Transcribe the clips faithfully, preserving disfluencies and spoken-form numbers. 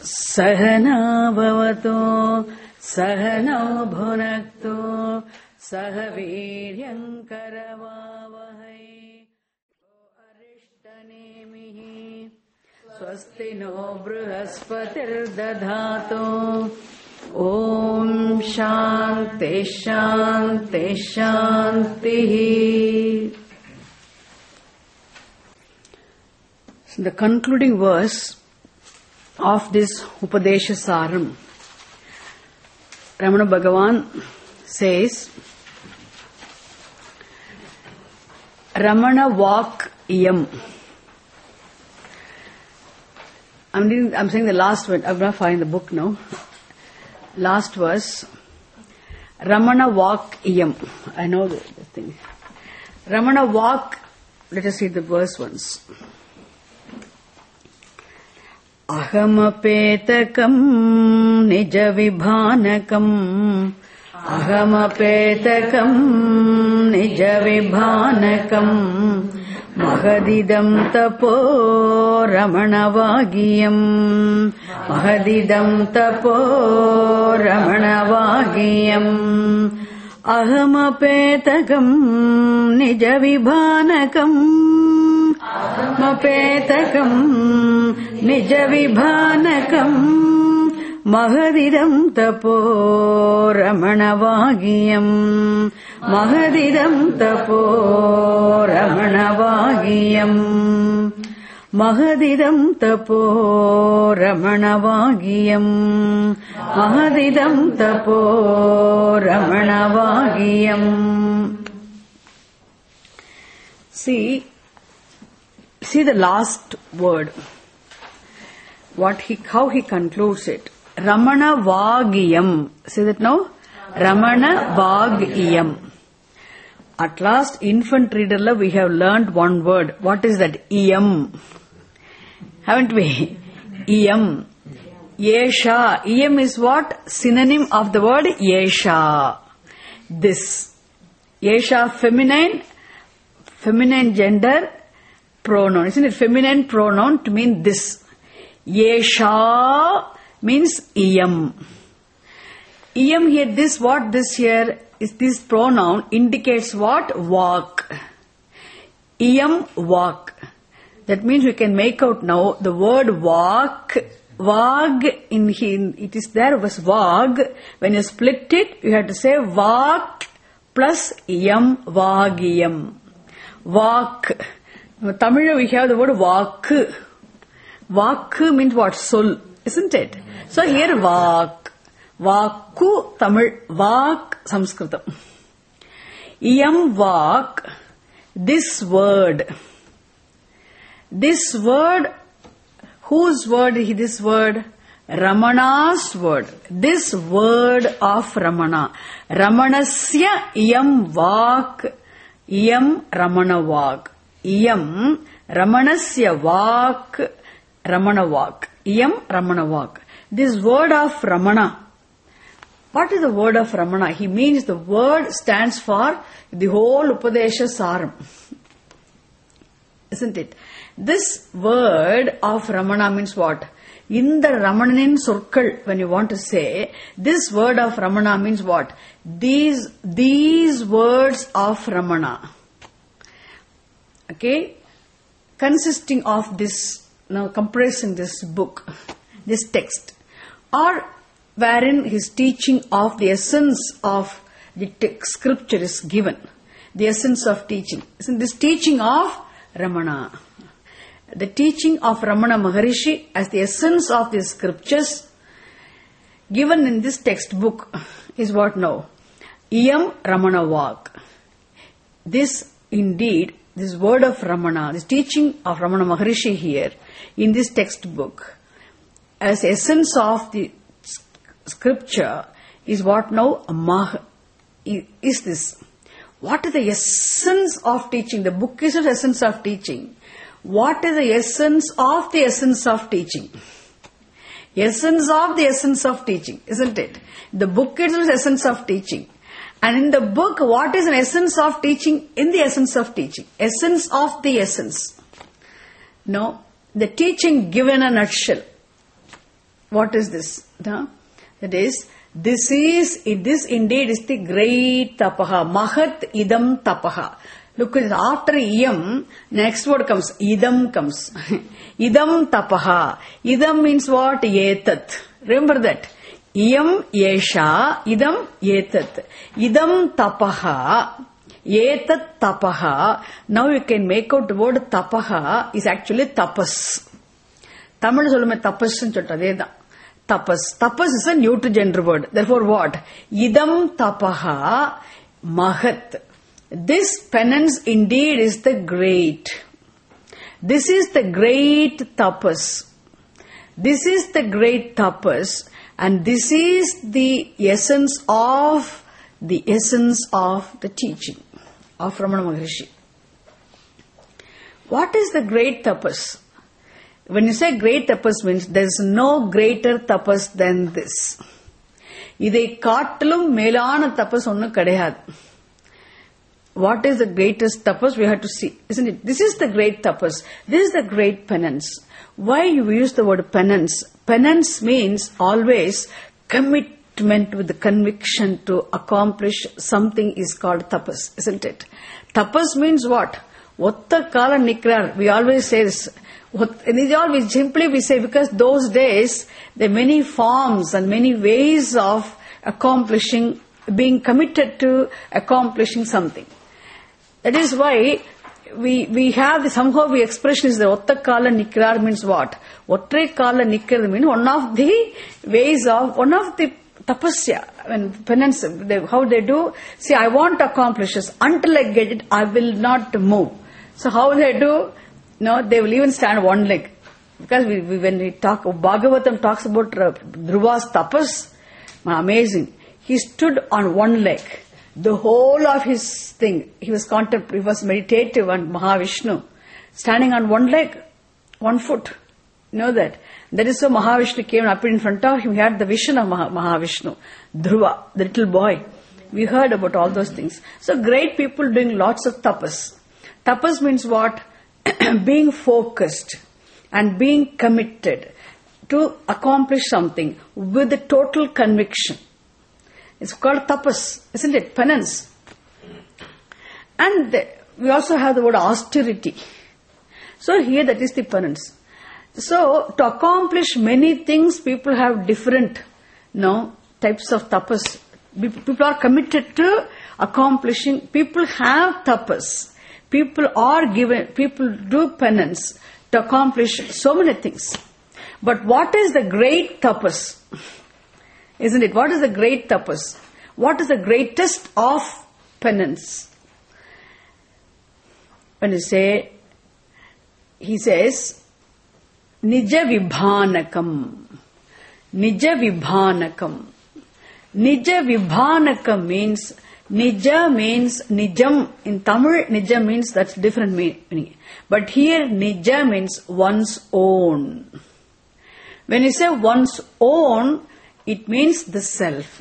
Sahana bhavato Sahana bhunakto Sahaviryam karavavahai Arishtanemihi Swasti no Bruhaspatir dadhato Om Shanti Shanti Shanti. So the concluding verse of this Upadesha Saram, Ramana Bhagavan says, Ramana Vak Iyam. I'm, reading, I'm saying the last word. I'm going to find the book now. Last verse. Ramana Vak Iyam. I know the, the thing. Ramana Vak. Let us read the verse once. Ahamapetakam nija vibhanakam Ahamapetakam nija vibhanakam Mahadidam tapo ramanavagiyam Mahadidam tapo ramanavagiyam Ahamapetakam nija vibhanakam Mapetakam nija vibhanakam Mahadidam tapo ramanavagiyam Mahadidam tapo ramanavagiyam Mahadidam tapo ramanavagiyam Mahadidam tapo ramanavagiyam. See See the last word. What he, how he concludes it. Ramana Vagiyam. See that now? Ramana Vagiyam. At last, infant reader, we have learned one word. What is that? Iyam. Haven't we? Iyam. Yesha. Iyam is what? Synonym of the word Yesha. This. Yesha feminine. Feminine gender. Pronoun. Isn't it feminine pronoun to mean this? Yesha means iyam. Iyam here, this what this here is this pronoun indicates what? Vak. Iyam vak. That means we can make out now the word vak. Vag in here, it is there was vag. When you split it, you have to say vak plus iyam vagiyam. Vak. In Tamil we have the word Vakku. Vakku means what? Sol, isn't it? So here Vak. Vakku Tamil. Vak Sanskritam. Iyam Vak. This word. This word. Whose word is this word? Ramana's word. This word of Ramana. Ramanasya Iyam Vak. Iyam Ramana Vak. Iyam Ramanasya Vak Ramana Vak. Iyam Ramana Vak. This word of Ramana. What is the word of Ramana? He means the word stands for the whole Upadesha Saram. Isn't it? This word of Ramana means what? In the Ramanin Surkal, when you want to say, this word of Ramana means what? These, these words of Ramana. Okay, consisting of this, now comprising this book, this text, or wherein his teaching of the essence of the text, scripture is given, the essence of teaching. Isn't this teaching of Ramana? The teaching of Ramana Maharishi as the essence of the scriptures given in this textbook is what now? Iyam Ramana Vak. This indeed, this word of Ramana, this teaching of Ramana Maharishi here in this textbook as essence of the scripture is what now? Mah is this. What is the essence of teaching? The book is the essence of teaching. What is the essence of the essence of teaching? Essence of the essence of teaching, isn't it? The book is the essence of teaching. And in the book, what is an essence of teaching? In the essence of teaching. Essence of the essence. No, the teaching given in a nutshell. What is this? No? That is, this is, this indeed is the great tapaha. Mahat idam tapaha. Look at it. After iyam, next word comes. Idam comes. Idam tapaha. Idam means what? Yetat. Remember that. Iyam yesha. Idam yetat. Idam tapaha. Yetat tapaha. Now you can make out the word tapaha is actually tapas. Tamil solume tapas nu sotta. Tapas. Tapas is a neuter gender word. Therefore what? Idam tapaha mahat. This penance indeed is the great. This is the great tapas. This is the great tapas, and this is the essence of the essence of the teaching of Ramana Maharshi. What is the great tapas? When you say great tapas means there is no greater tapas than this. Idai kaattilum melana tapas onnu kadayadu. What is the greatest tapas? We have to see, isn't it? This is the great tapas. This is the great penance. Why you use the word penance? Penance means always commitment with the conviction to accomplish something is called tapas, isn't it? Tapas means what? Otta kala nikrar. We always say this. We simply we say because those days there are many forms and many ways of accomplishing, being committed to accomplishing something. That is why we we have the, somehow the expression is the otta kala nikrar means what? Ottre kala nikrar means one of the ways of, one of the tapasya, and penance, they, how they do, see, I want to accomplish this. Until I get it, I will not move. So how they do? No, they will even stand one leg. Because we, we, when we talk, Bhagavatam talks about uh, Dhruva's tapas, amazing. He stood on one leg. The whole of his thing, he was contempt, he was meditative on Mahavishnu, standing on one leg, one foot. You know that. That is so Mahavishnu came up in front of him. He had the vision of Maha, Mahavishnu, Dhruva, the little boy. We heard about all those things. So great people doing lots of tapas. Tapas means what? Being focused and being committed to accomplish something with a total conviction. It's called tapas, isn't it? Penance. And we also have the word austerity. So here that is the penance. So to accomplish many things, people have different, you know, types of tapas. People are committed to accomplishing. People have tapas. People are given, people do penance to accomplish so many things. But what is the great tapas? Isn't it? What is the great tapas? What is the greatest of penance? When you say, he says, Nija Vibhanakam. Nija Vibhanakam. Nija Vibhanakam means, Nija means Nijam. In Tamil, Nija means that's different meaning. But here, Nija means one's own. When you say one's own, it means the self.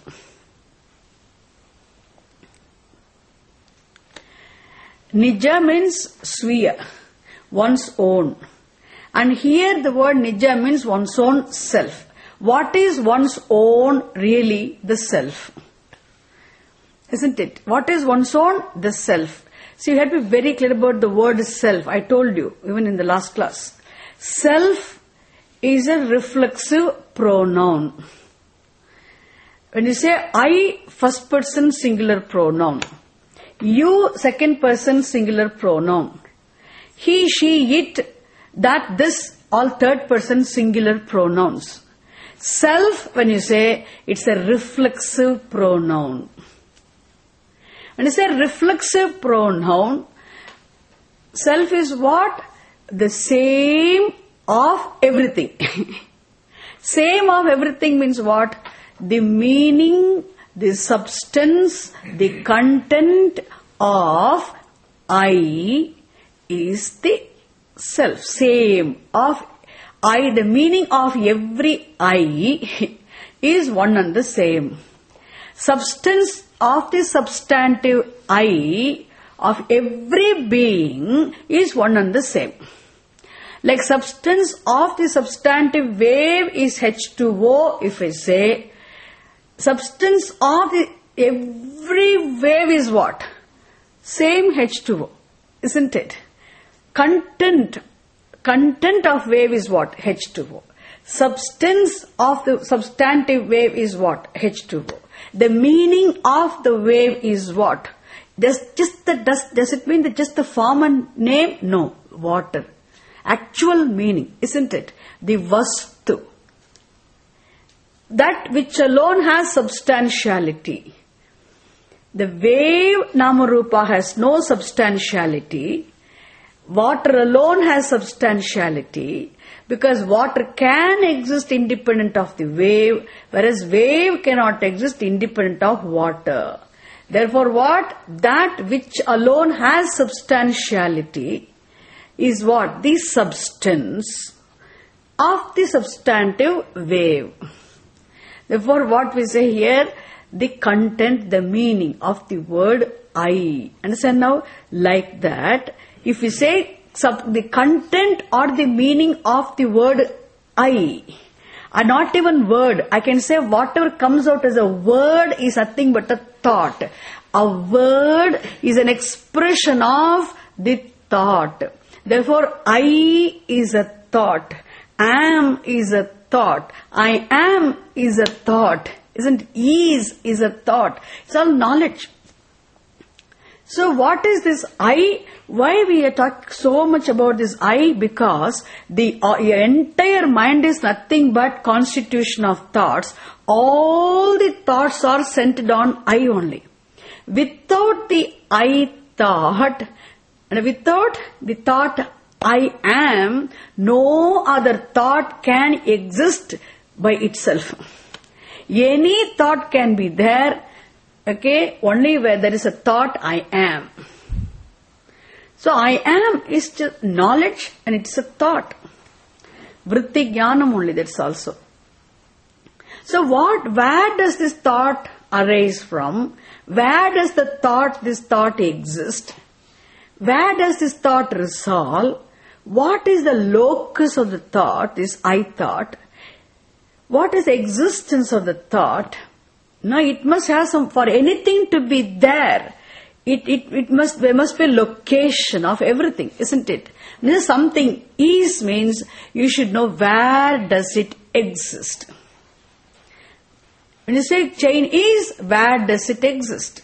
Nija means Swiya, one's own. And here the word Nija means one's own self. What is one's own really? The self. Isn't it? What is one's own? The self. So you have to be very clear about the word self. I told you, even in the last class. Self is a reflexive pronoun. When you say I, first person singular pronoun. You, second person singular pronoun. He, she, it, that, this, all third person singular pronouns. Self, when you say, it's a reflexive pronoun. When you say reflexive pronoun, self is what? The same of everything. Same of everything means what? The meaning, the substance, the content of I is the self. Same of I, the meaning of every I is one and the same. Substance of the substantive I of every being is one and the same. Like substance of the substantive wave is H two O, if I say. Substance of the every wave is what? Same H two O, isn't it? Content, content of wave is what? H two O. Substance of the substantive wave is what? H two O. The meaning of the wave is what? Does just the does does it mean that just the form and name? No, water. Actual meaning, isn't it? The vastu. That which alone has substantiality. The wave Namarupa has no substantiality. Water alone has substantiality, because water can exist independent of the wave, whereas wave cannot exist independent of water. Therefore what? That which alone has substantiality is what? The substance of the substantive wave. Therefore what we say here, the content, the meaning of the word I. Understand now? Like that, if we say sub, the content or the meaning of the word I, are not even word, I can say whatever comes out as a word is nothing but a thought. A word is an expression of the thought. Therefore, I is a thought. Am is a thought. I am is a thought. Isn't is is a thought. It's all knowledge. So what is this I? Why we are talking so much about this I? Because the uh, your entire mind is nothing but constitution of thoughts. All the thoughts are centered on I only. Without the I thought, and without the thought I am, no other thought can exist by itself. Any thought can be there, okay, only where there is a thought I am. So I am is just knowledge and it's a thought. Vritti jnanam only, that's also. So what, where does this thought arise from? Where does the thought, this thought exist? Where does this thought resolve? What is the locus of the thought, this I thought? What is the existence of the thought? Now it must have some, for anything to be there, it, it, it must, there must be a location of everything, isn't it? When something is means you should know where does it exist. When you say chain is, where does it exist?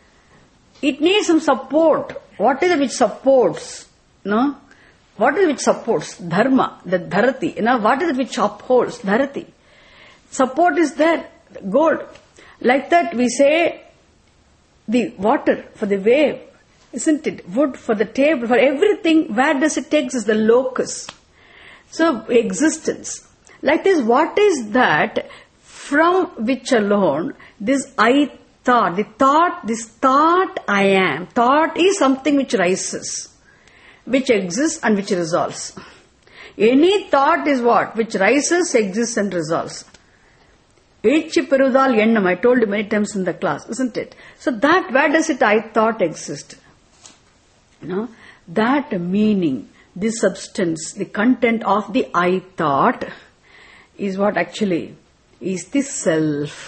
It needs some support. What is it which supports? No? What is it which supports? Dharma, the dharati. You know, what is it which upholds? Dharati. Support is there. Gold. Like that we say the water for the wave. Isn't it? Wood for the table, for everything. Where does it exist? The locus. So existence. Like this, what is that from which alone this I thought, the thought, this thought I am. Thought is something which rises, which exists and which resolves. Any thought is what? Which rises, exists and resolves. Echi perudal ennam, I told you many times in the class, isn't it? So that, where does it I thought exist? No? That meaning, the substance, the content of the I thought is what actually is the self.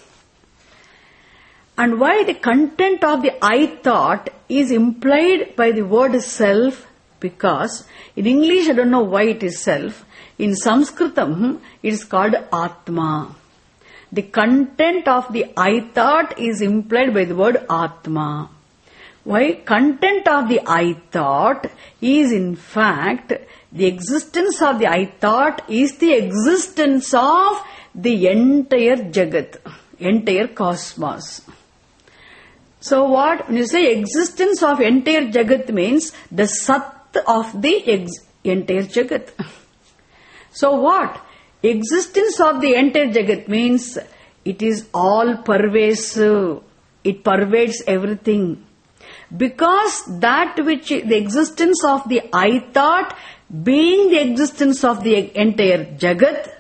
And why the content of the I thought is implied by the word self? Because in English I don't know why it is self. In Sanskritam it is called Atma. The content of the I thought is implied by the word Atma. Why? Content of the I thought is in fact the existence of the I thought is the existence of the entire Jagat, entire cosmos. So what? When you say existence of entire Jagat means the Sat of the ex- entire Jagat. So what? Existence of the entire Jagat means it is all pervasive. It pervades everything. Because that which, the existence of the I thought being the existence of the entire Jagat,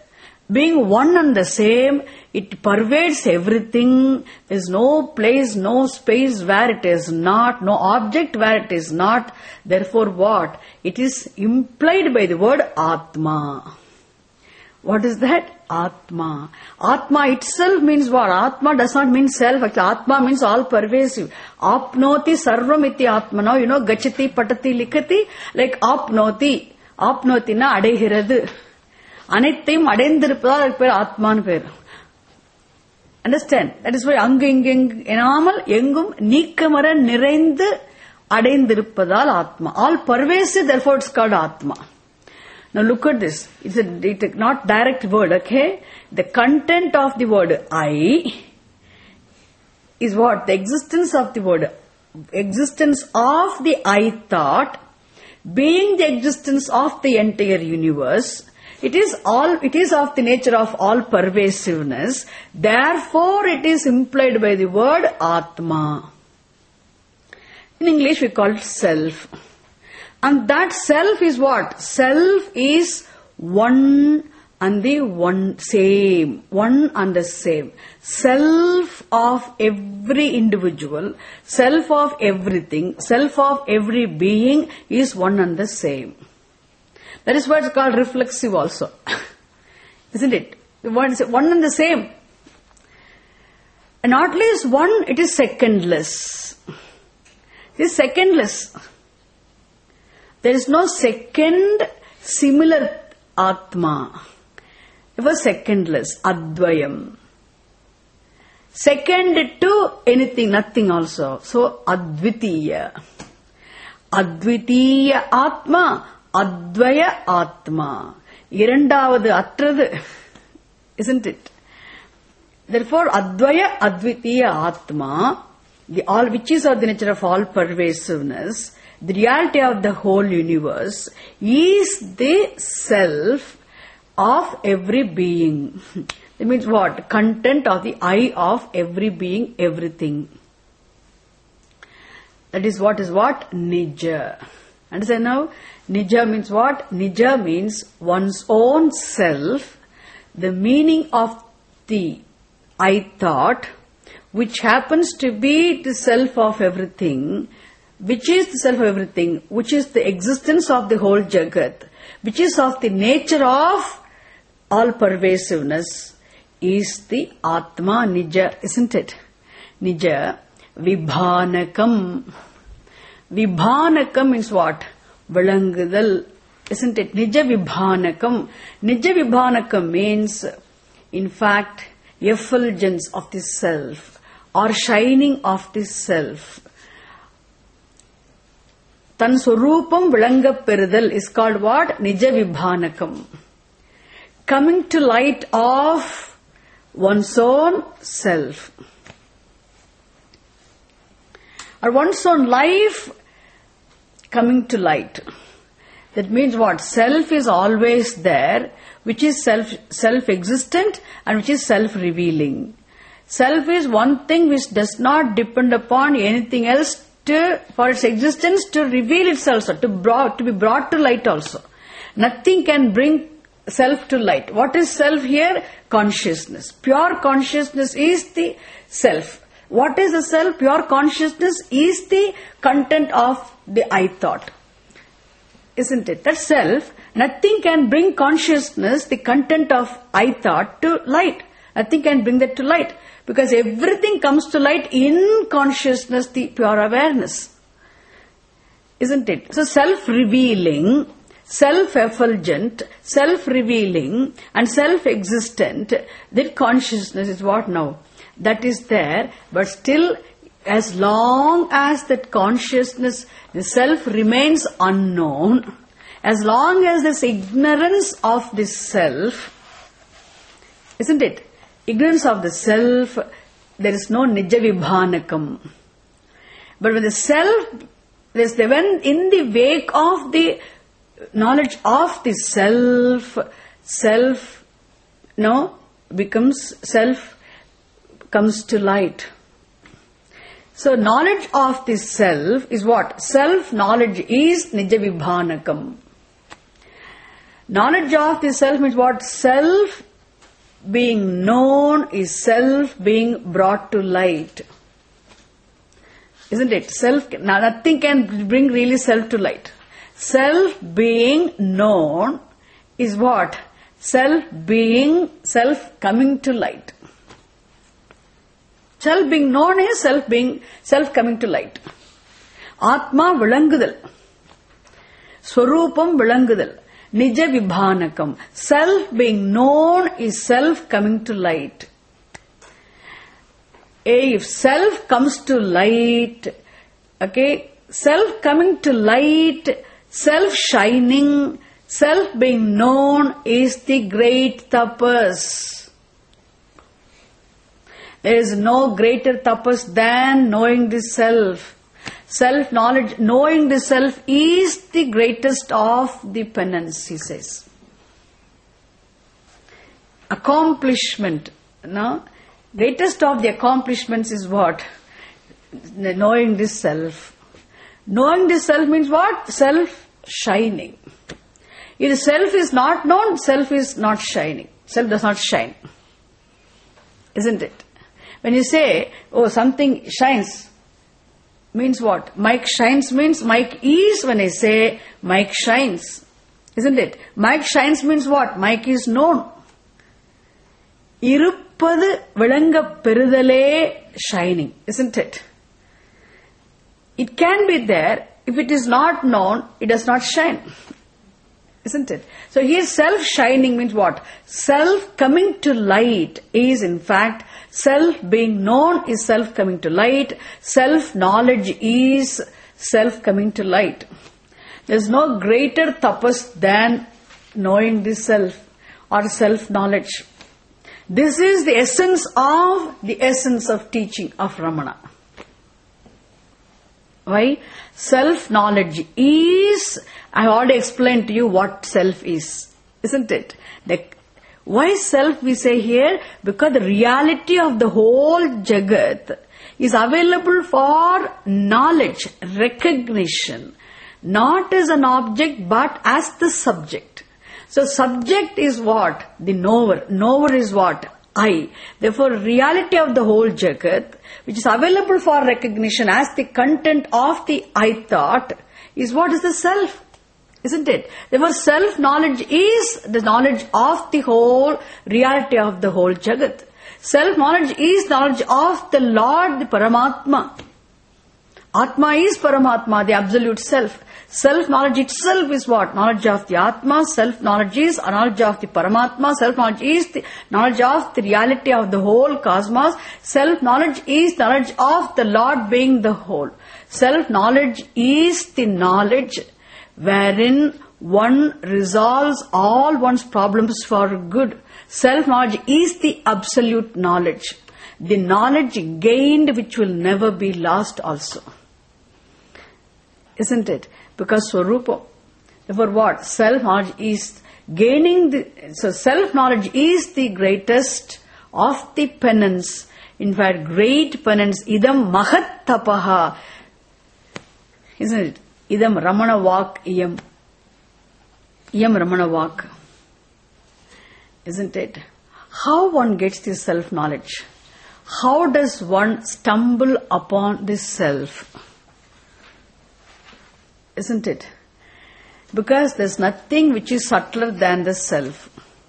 being one and the same, it pervades everything. There is no place, no space where it is not, no object where it is not. Therefore what? It is implied by the word Atma. What is that? Atma. Atma itself means what? Atma does not mean self. Actually, Atma means all pervasive. Apnoti sarvam iti Atma. Now, you know, gachati, patati, likati, like apnoti. Apnoti na adehiradu. Anithim adendiruppadal per Atman per. Understand? That is why angu ingu enamal engum neekamara niraindu adendiruppadal Atma. All pervasive, therefore it's called Atma. Now look at this. It's a, it's a not direct word, okay? The content of the word I is what? The existence of the word. Existence of the I thought being the existence of the entire universe. It is all, it is of the nature of all pervasiveness. Therefore it is implied by the word Atma. In English we call it self. And that self is what? Self is one and the one same. One and the same. Self of every individual, self of everything, self of every being is one and the same. That is why it's called reflexive also. Isn't it? One and the same. And not least one, it is secondless. It is secondless. There is no second similar Atma. It was secondless, Advayam. Second to anything, nothing also. So, Advitiya. Advitiya Atma, Advaya Atma. Irandavadu Atradu. Isn't it? Therefore, Advaya Advitiya Atma, the all which is of the nature of all pervasiveness, the reality of the whole universe, is the self of every being. That means what? Content of the I of every being, everything. That is what is what? Nija. Understand now? Nija means what? Nija means one's own self, the meaning of the I thought, which happens to be the self of everything, which is the self of everything, which is the existence of the whole Jagat, which is of the nature of all pervasiveness, is the Atma Nija, isn't it? Nija Vibhanakam. Vibhanakam means what? Valangudal, isn't it? Nija Vibhanakam. Nija Vibhanakam means, in fact, effulgence of the self or shining of the self. Tan Surupam Vilanga Perudal is called what? Nija Vibhanakam. Coming to light of one's own self. Or one's own life coming to light. That means what? Self is always there, which is self, self-existent and which is self-revealing. Self is one thing which does not depend upon anything else to, for its existence to reveal itself, to, brought, to be brought to light also. Nothing can bring self to light. What is self here? Consciousness. Pure consciousness is the self. What is the self? Pure consciousness is the content of the I thought. Isn't it? That self, nothing can bring consciousness, the content of I thought, to light. Nothing can bring that to light. Because everything comes to light in consciousness, the pure awareness. Isn't it? So self-revealing, self-effulgent, self-revealing and self-existent, that consciousness is what now? That is there, but still as long as that consciousness, the self remains unknown, as long as this ignorance of the self, isn't it? Ignorance of the self, there is no Nija Vibhanakam. But when the self, there's the, when in the wake of the knowledge of the self, self, no, becomes self, comes to light. So knowledge of the self is what? Self-knowledge is Nija Vibhanakam. Knowledge of the self means what? Self being known is self being brought to light. Isn't it? Self, nothing can bring really self to light. Self being known is what? Self being, self coming to light. Self being known is self being, self coming to light. Atma vilangudal. Swarupam vilangudal. Nija vibhanakam. Self being known is self coming to light. If self comes to light, okay, self coming to light, self shining, self being known is the great tapas. There is no greater tapas than knowing the self. Self knowledge, knowing the self is the greatest of the penance, he says. Accomplishment, no? Greatest of the accomplishments is what? Knowing the self. Knowing the self means what? Self shining. If self is not known, self is not shining. Self does not shine. Isn't it? When you say, oh, something shines, means what? Mike shines means Mike is, when I say Mike shines. Isn't it? Mike shines means what? Mike is known. Irupadu vilanga perudale shining. Isn't it? It can be there. If it is not known, it does not shine. Isn't it? So here self-shining means what? Self coming to light is in fact, self being known is self coming to light. Self-knowledge is self coming to light. There is no greater tapas than knowing the self or self-knowledge. This is the essence of the essence of teaching of Ramana. Why? Self-knowledge is, I have already explained to you what self is. Isn't it? The, why self we say here? Because the reality of the whole Jagat is available for knowledge, recognition. Not as an object but as the subject. So subject is what? The knower. Knower is what? I. Therefore, reality of the whole Jagat, which is available for recognition as the content of the I thought, is what is the self. Isn't it? Therefore, self-knowledge is the knowledge of the whole reality of the whole Jagat. Self-knowledge is knowledge of the Lord, the Paramatma. Atma is Paramatma, the absolute self. Self-knowledge itself is what? Knowledge of the Atma. Self-knowledge is a knowledge of the Paramatma. Self-knowledge is the knowledge of the reality of the whole cosmos. Self-knowledge is knowledge of the Lord being the whole. Self-knowledge is the knowledge wherein one resolves all one's problems for good. Self-knowledge is the absolute knowledge. The knowledge gained which will never be lost also. Isn't it? Because Swarupa. Therefore what? Self-knowledge is gaining the... So self-knowledge is the greatest of the penance. In fact, great penance. Idam mahat tapaha. Isn't it? Idam Ramana Vak iyam. Iyam Ramana Vak. Isn't it? How one gets this self-knowledge? How does one stumble upon this self? Isn't it? Because there's nothing which is subtler than the self.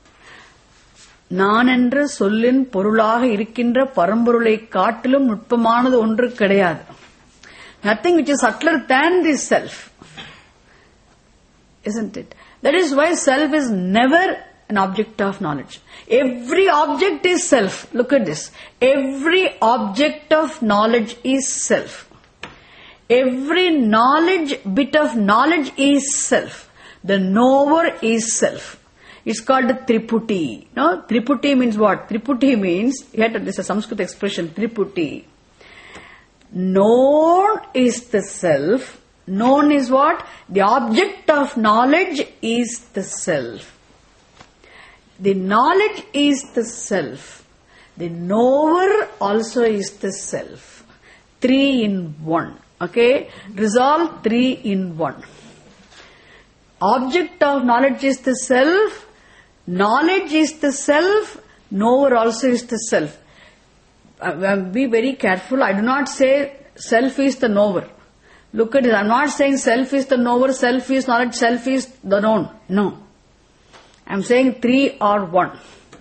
நான் என்ற சொல்லின் பொருளாக இருக்கின்ற பரம்பொருளை காட்டிலும் நுட்பமானது ஒன்று கிடையாது. Nothing which is subtler than the self. Isn't it? That is why self is never an object of knowledge. Every object is self. Look at this. Every object of knowledge is self. Every knowledge, bit of knowledge is self. The knower is self. It's called Triputi. No? Triputi means what? Triputi means, this is a Sanskrit expression, Triputi. Known is the self. Known is what? The object of knowledge is the self. The knowledge is the self. The knower also is the self. Three in one. Okay? Resolve three in one. Object of knowledge is the self. Knowledge is the self. Knower also is the self. Uh, be very careful. I do not say self is the knower. Look at it. I am not saying self is the knower, self is knowledge, self is the known. No. I am saying three are one.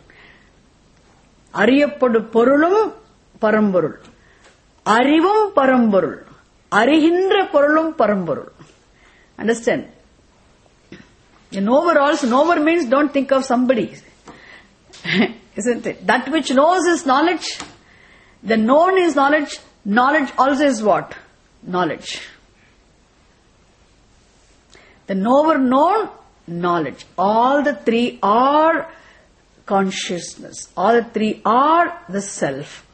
Ariyapadu porulum paramborul. Arivum paramborul. Arihindra porulum paramborul. Understand? A knower also, knower means don't think of somebody. Isn't it? That which knows is knowledge. The known is knowledge. Knowledge also is what? Knowledge. The knower known, knowledge. All the three are consciousness. All the three are the self.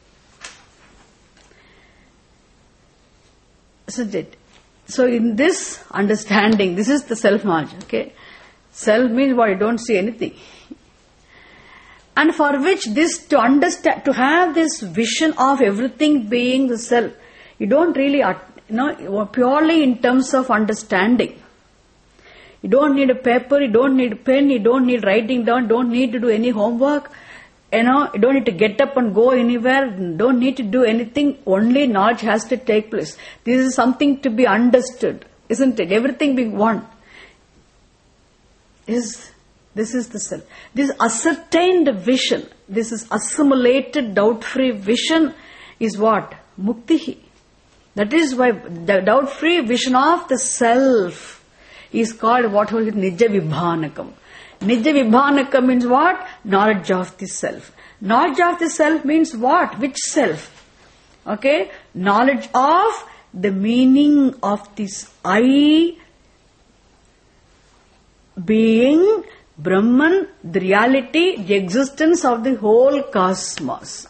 Isn't it? So in this understanding, this is the self-knowledge. Okay? Self means what? You don't see anything. And for which this, to understand, to have this vision of everything being the self, you don't really, you know, purely in terms of understanding. You don't need a paper, you don't need a pen, you don't need writing down, don't need to do any homework, you know, you don't need to get up and go anywhere, don't need to do anything, only knowledge has to take place. This is something to be understood, isn't it? Everything being one. Is This is the self. This ascertained vision, this is assimilated, doubt-free vision is what? Mukti. That is why the doubt-free vision of the self is called what was it? Nija Vibhanakam. Nija Vibhanakam means what? Knowledge of the self. Knowledge of the self means what? Which self? Okay? Knowledge of the meaning of this I being Brahman, the reality, the existence of the whole cosmos.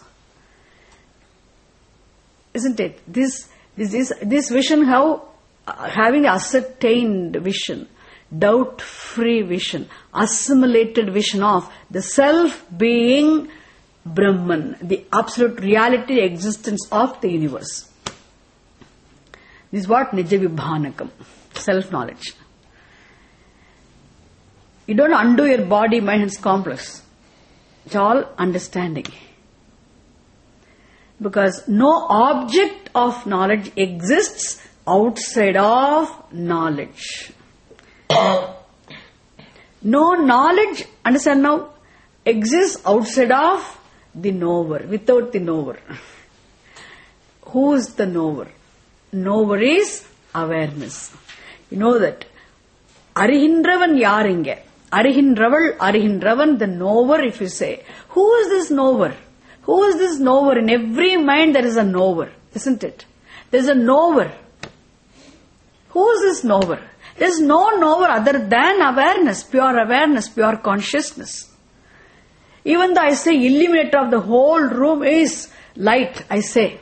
Isn't it? This, this, this, this vision, how, uh, having ascertained vision, doubt-free vision, assimilated vision of the self being Brahman, the absolute reality, existence of the universe. This is what Nija Vibhanakam, self-knowledge. You don't undo your body, mind, and complex. It's all understanding. Because no object of knowledge exists outside of knowledge. No knowledge, understand now, exists outside of the knower, without the knower. Who is the knower? Knower is awareness. You know that. Arihindravan yaringe. Arihindraval, Arihindravan, the knower, if you say. Who is this knower? Who is this knower? In every mind there is a knower, isn't it? There is a knower. Who is this knower? There is no knower other than awareness, pure awareness, pure consciousness. Even though I say illuminator of the whole room is light, I say.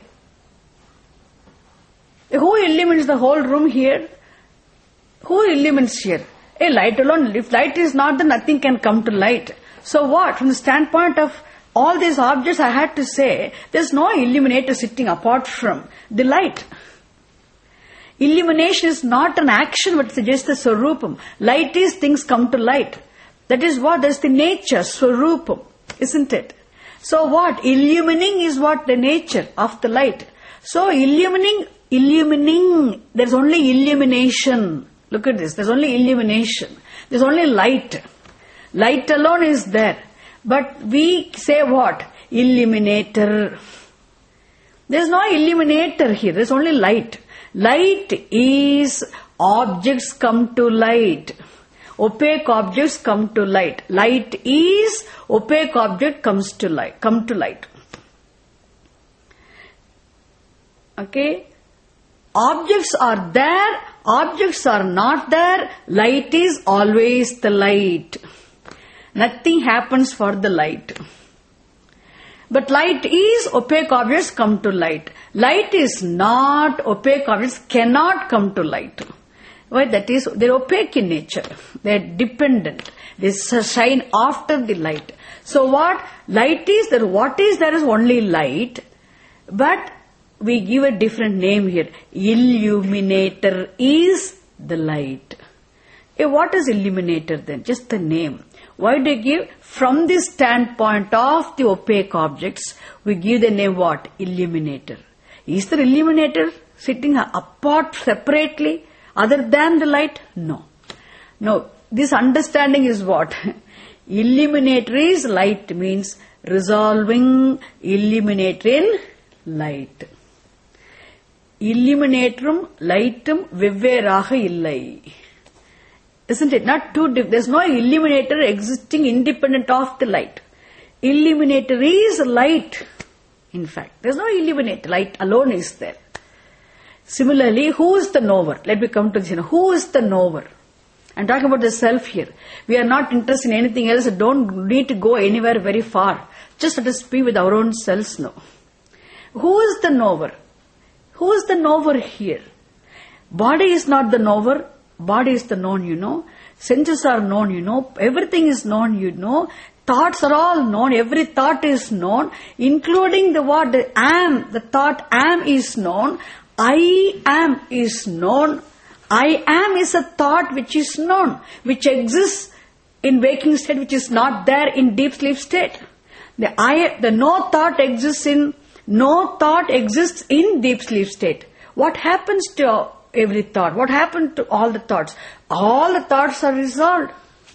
Who illuminates the whole room here? Who illuminates here? A light alone. If light is not, then nothing can come to light. So what? From the standpoint of all these objects, I had to say, there is no illuminator sitting apart from the light. Illumination is not an action, but it's just the Swarupam. Light is things come to light. That is what? That's the nature, Swarupam, isn't it? So what? Illumining is what? The nature of the light. So illumining, illumining, there's only illumination. Look at this. There's only illumination. There's only light. Light alone is there. But we say what? Illuminator. There's no illuminator here. There's only light. Light is objects come to light. Opaque objects come to light. Light is opaque object comes to light. Come to light. Okay? Objects are there, objects are not there, light is always the light. Nothing happens for the light. But light is opaque objects come to light. Light is not opaque objects cannot come to light. Why? That is, they are opaque in nature. They are dependent. They shine after the light. So what? Light is there. What is there is only light. But we give a different name here. Illuminator is the light. Eh, what is illuminator then? Just the name. Why do you give? From the standpoint of the opaque objects, we give the name what? Illuminator. Is there illuminator sitting apart separately other than the light? No. No. This understanding is what? Illuminator is light means resolving illuminator in light. Illuminatorum lightum vevveraga illai. Isn't it? Not two different. There's no illuminator existing independent of the light. Illuminator is light. In fact, there's no illuminator. Light alone is there. Similarly, who is the knower? Let me come to this. Who is the knower? I'm talking about the self here. We are not interested in anything else. Don't need to go anywhere very far. Just let us be with our own selves now. Who is the knower? Who is the knower here? Body is not the knower. Body is the known, you know. Senses are known, you know. Everything is known, you know. Thoughts are all known. Every thought is known. Including the what? The am. The thought am is known. I am is known. I am is a thought which is known. Which exists in waking state, which is not there in deep sleep state. The I, the no thought exists in, no thought exists in deep sleep state. What happens to every thought? What happened to all the thoughts? All the thoughts are resolved.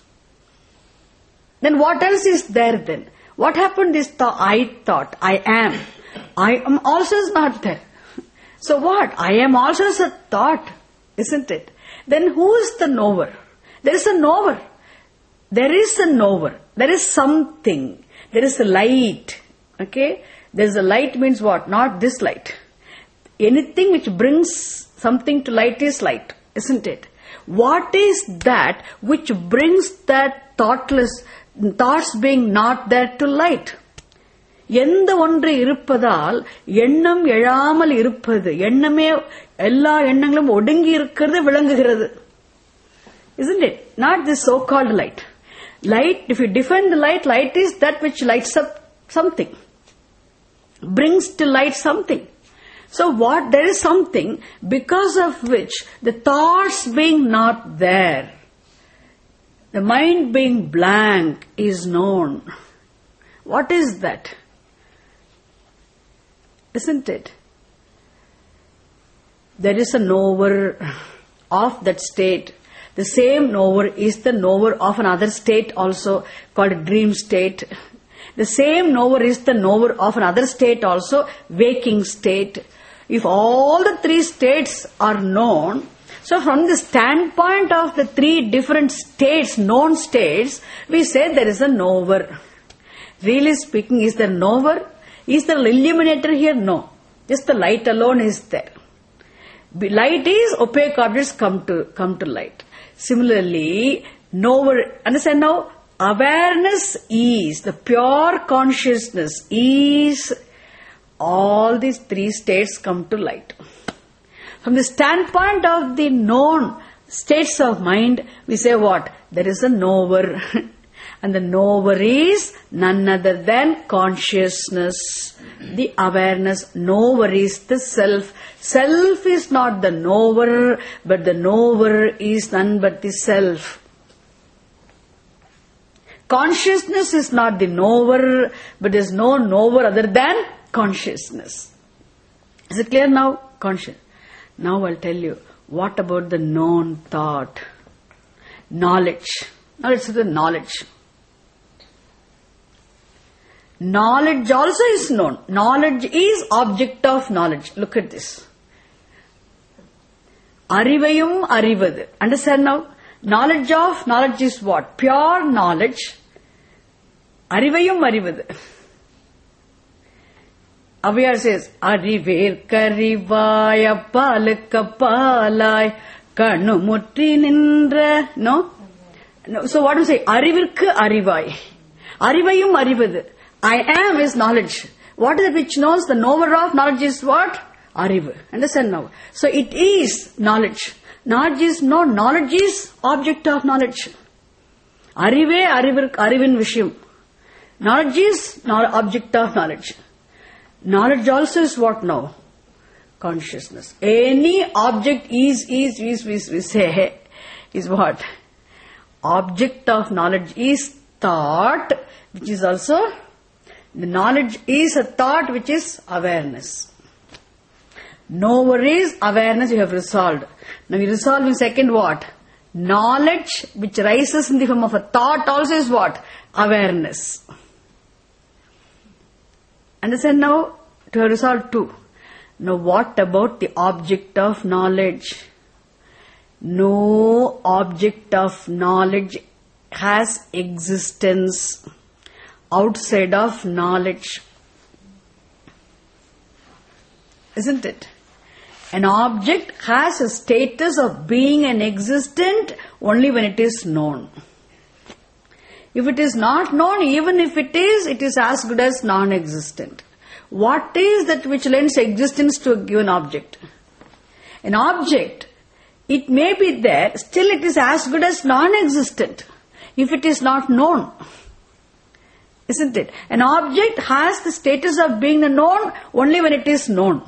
Then what else is there then? What happened is the I thought, I am. I am also is not there. So what? I am also is a thought, isn't it? Then who is the knower? There is a knower. There is a knower. There is something. There is a light. Okay? There is a light means what? Not this light. Anything which brings something to light is light, isn't it? What is that which brings that thoughtless, thoughts being not there to light? எந்த ஒன்று இருப்பதால் எண்ணம் எழாமல் இருப்பது, எண்ணமே எல்லா எண்ணங்களும் ஒடுங்கி இருக்கிறது விளங்குகிறது. Isn't it? Not this so-called light. Light, if you define the light, light is that which lights up something, brings to light something. So what? There is something because of which the thoughts being not there, the mind being blank is known. What is that? Isn't it? There is a knower of that state. The same knower is the knower of another state also called a dream state. The same knower is the knower of another state also, waking state. If all the three states are known, so from the standpoint of the three different states, known states, we say there is a knower. Really speaking, is there knower? Is there an illuminator here? No. Just the light alone is there. Light is opaque objects come to come to light. Similarly, knower, understand now? Awareness is, the pure consciousness is, all these three states come to light. From the standpoint of the known states of mind, we say what? There is a knower. And the knower is none other than consciousness. The awareness. Knower is the self. Self is not the knower, but the knower is none but the self. Consciousness is not the knower, but there is no knower other than consciousness. Is it clear now? Conscious. Now I'll tell you, what about the known thought? Knowledge. Now let's see the knowledge. Knowledge also is known. Knowledge is object of knowledge. Look at this. Arivayum arivadu. Understand now? Knowledge of knowledge is what? Pure knowledge. Arivayum arivadu. Aviyar says, Ariver karivaya palaka palai kanu mutri nindra. No? No? So what do you say? Arivirku arivai. Arivayum arivadu. I am is knowledge. What is it which knows? The knower of knowledge is what? Arivu. Understand now? So it is knowledge. Knowledge is known. Knowledge is object of knowledge. Arive arivir arivin vishayam. Knowledge is object of knowledge. Knowledge also is what now? Consciousness. Any object is, is, is, is, we say, is what? Object of knowledge is thought, which is also, the knowledge is a thought which is awareness. Knower is awareness, you have resolved. Now you resolve in second what? Knowledge which rises in the form of a thought also is what? Awareness. Understand now? To have resolved two. Now what about the object of knowledge? No object of knowledge has existence outside of knowledge. Isn't it? An object has a status of being an existent only when it is known. If it is not known, even if it is, it is as good as non-existent. What is that which lends existence to a given object? An object, it may be there, still it is as good as non-existent if it is not known. Isn't it? An object has the status of being known only when it is known.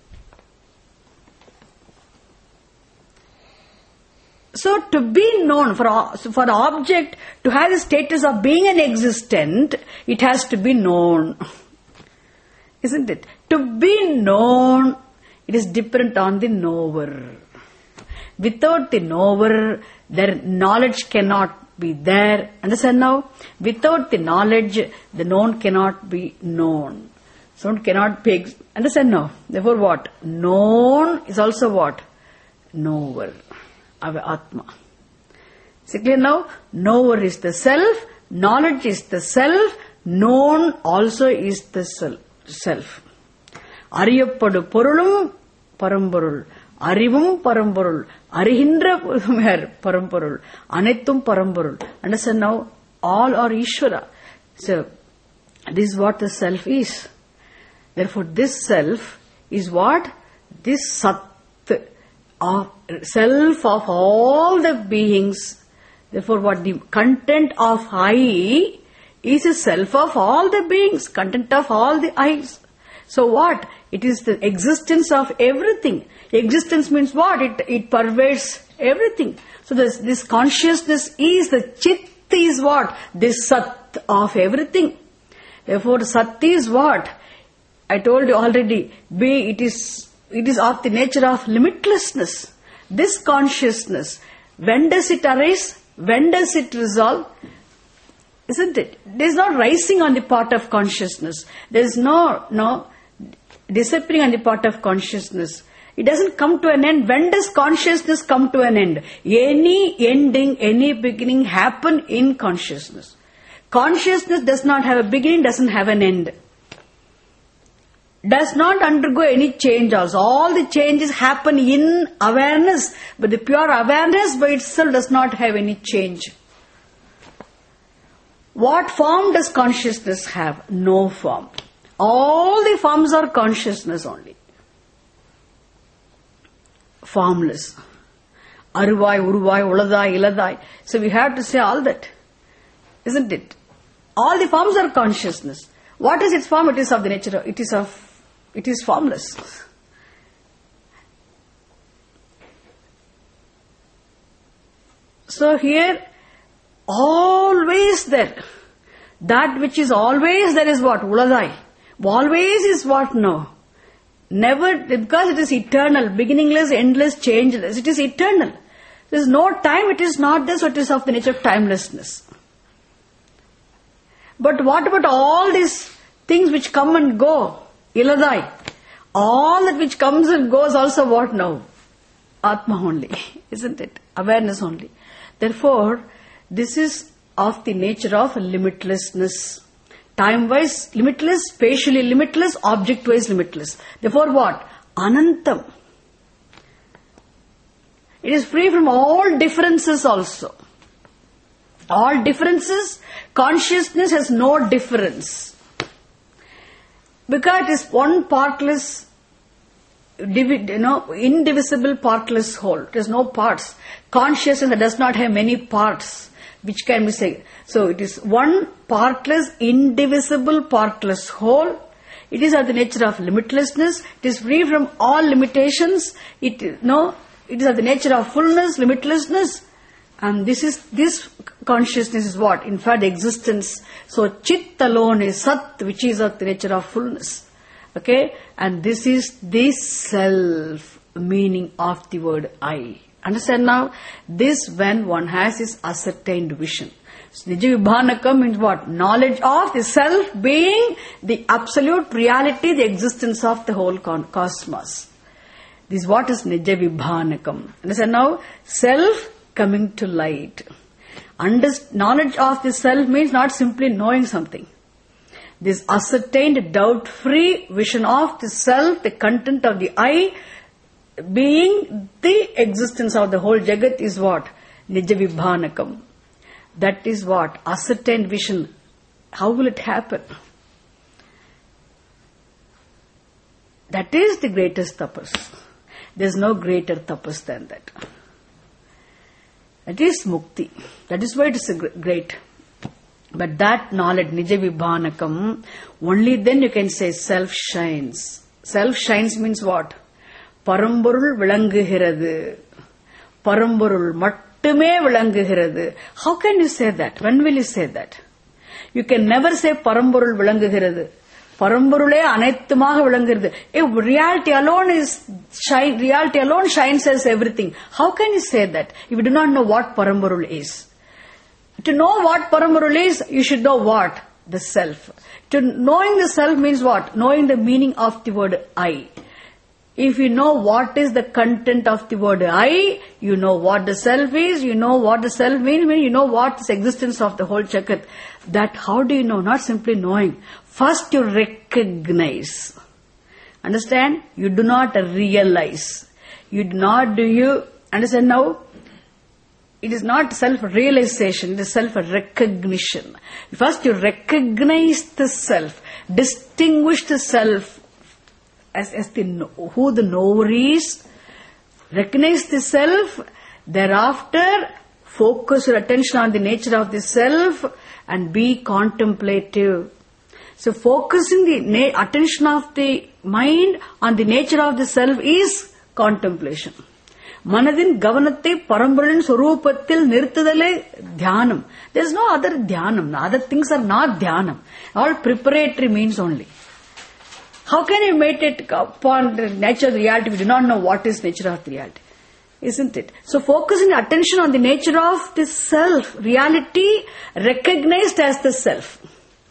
So to be known, for, for the object to have the status of being an existent, it has to be known. Isn't it? To be known, it is dependent on the knower. Without the knower, their knowledge cannot be there. Understand now? Without the knowledge, the known cannot be known. So it cannot be. Understand now? Therefore what? Known is also what? Knower. Atma. See clear now? Knower is the self, knowledge is the self, known also is the self. Ariyapadu porulum paramporul, arivum paramporul, arihindra paramporul, anethum paramporul. Understand now? All are Ishvara. So, this is what the self is. Therefore, this self is what? This Sat. Of self of all the beings. Therefore, what the content of I is a self of all the beings, content of all the I's. So what? It is the existence of everything. Existence means what? It it pervades everything. So this, this consciousness is the Chit is what? This Sat of everything. Therefore, Sat is what? I told you already. Be it is. It is of the nature of limitlessness. This consciousness, when does it arise? When does it resolve? Isn't it? There is not rising on the part of consciousness. There is no, no disappearing on the part of consciousness. It doesn't come to an end. When does consciousness come to an end? Any ending, any beginning happen in consciousness. Consciousness does not have a beginning, doesn't have an end. Does not undergo any change also. All the changes happen in awareness, but the pure awareness by itself does not have any change. What form does consciousness have? No form. All the forms are consciousness only. Formless. Aruvai, Uruvai, Uladai, Iladai. So we have to say all that. Isn't it? All the forms are consciousness. What is its form? It is of the nature of, it is of It is formless. So here, always there. That which is always there is what? Uladai. Always is what? No. Never, because it is eternal, beginningless, endless, changeless. It is eternal. There is no time, it is not this, so it is of the nature of timelessness. But what about all these things which come and go? Iladai. All that which comes and goes also what now? Atma only. Isn't it? Awareness only. Therefore, this is of the nature of limitlessness. Time-wise limitless, spatially limitless, object-wise limitless. Therefore what? Anantam. It is free from all differences also. All differences, consciousness has no difference. Because it is one partless, you know, indivisible partless whole. It has no parts. Consciousness does not have many parts, which can be said. So it is one partless, indivisible, partless whole. It is of the nature of limitlessness. It is free from all limitations. It no, it is of the nature of fullness, limitlessness. And this is, this consciousness is what? In fact, existence. So, Chit alone is Sat, which is of the nature of fullness. Okay? And this is the self meaning of the word I. Understand now? This, when one has this ascertained vision. So, Nija Vibhanakam means what? Knowledge of the self being the absolute reality, the existence of the whole con- cosmos. This is what is Nija Vibhanakam. Understand now? Self coming to light. Underst- knowledge of the self means not simply knowing something. This ascertained, doubt-free vision of the self, the content of the I, being the existence of the whole Jagat is what? Nija Vibhanakam. That is what? Ascertained vision. How will it happen? That is the greatest tapas. There is no greater tapas than that. That is mukti. That is why it is great. But that knowledge, Nija Vibhanakam, only then you can say self shines. Self shines means what? Paramborul vilanguhirathu. Paramborul mattume vilanguhirathu. How can you say that? When will you say that? You can never say Paramborul vilanguhirathu. Paramborule anettumaga vilanguhirathu. If reality alone is shine, reality alone shines as everything. How can you say that if you do not know what Paramborul is? To know what Paramborul is, you should know what? The self. To knowing the self means what? Knowing the meaning of the word I. If you know what is the content of the word I, you know what the self is, you know what the self means, you know what is the existence of the whole Jagat. That how do you know? Not simply knowing. First you recognize. Understand? You do not realize. You do not, do you understand now? It is not self-realization, it is self-recognition. First you recognize the self, distinguish the self as, as the, who the knower is, recognize the self, thereafter focus your attention on the nature of the self and be contemplative. So focusing the na- attention of the mind on the nature of the self is contemplation. Manadin Gavanate Parambaran Surupatil Nirtadale Dhyanam. There is no other Dhyanam. Other things are not Dhyanam. All preparatory means only. How can you meditate upon the nature of the reality if you do not know what is nature of the reality? Isn't it? So focusing attention on the nature of the self, reality recognized as the self.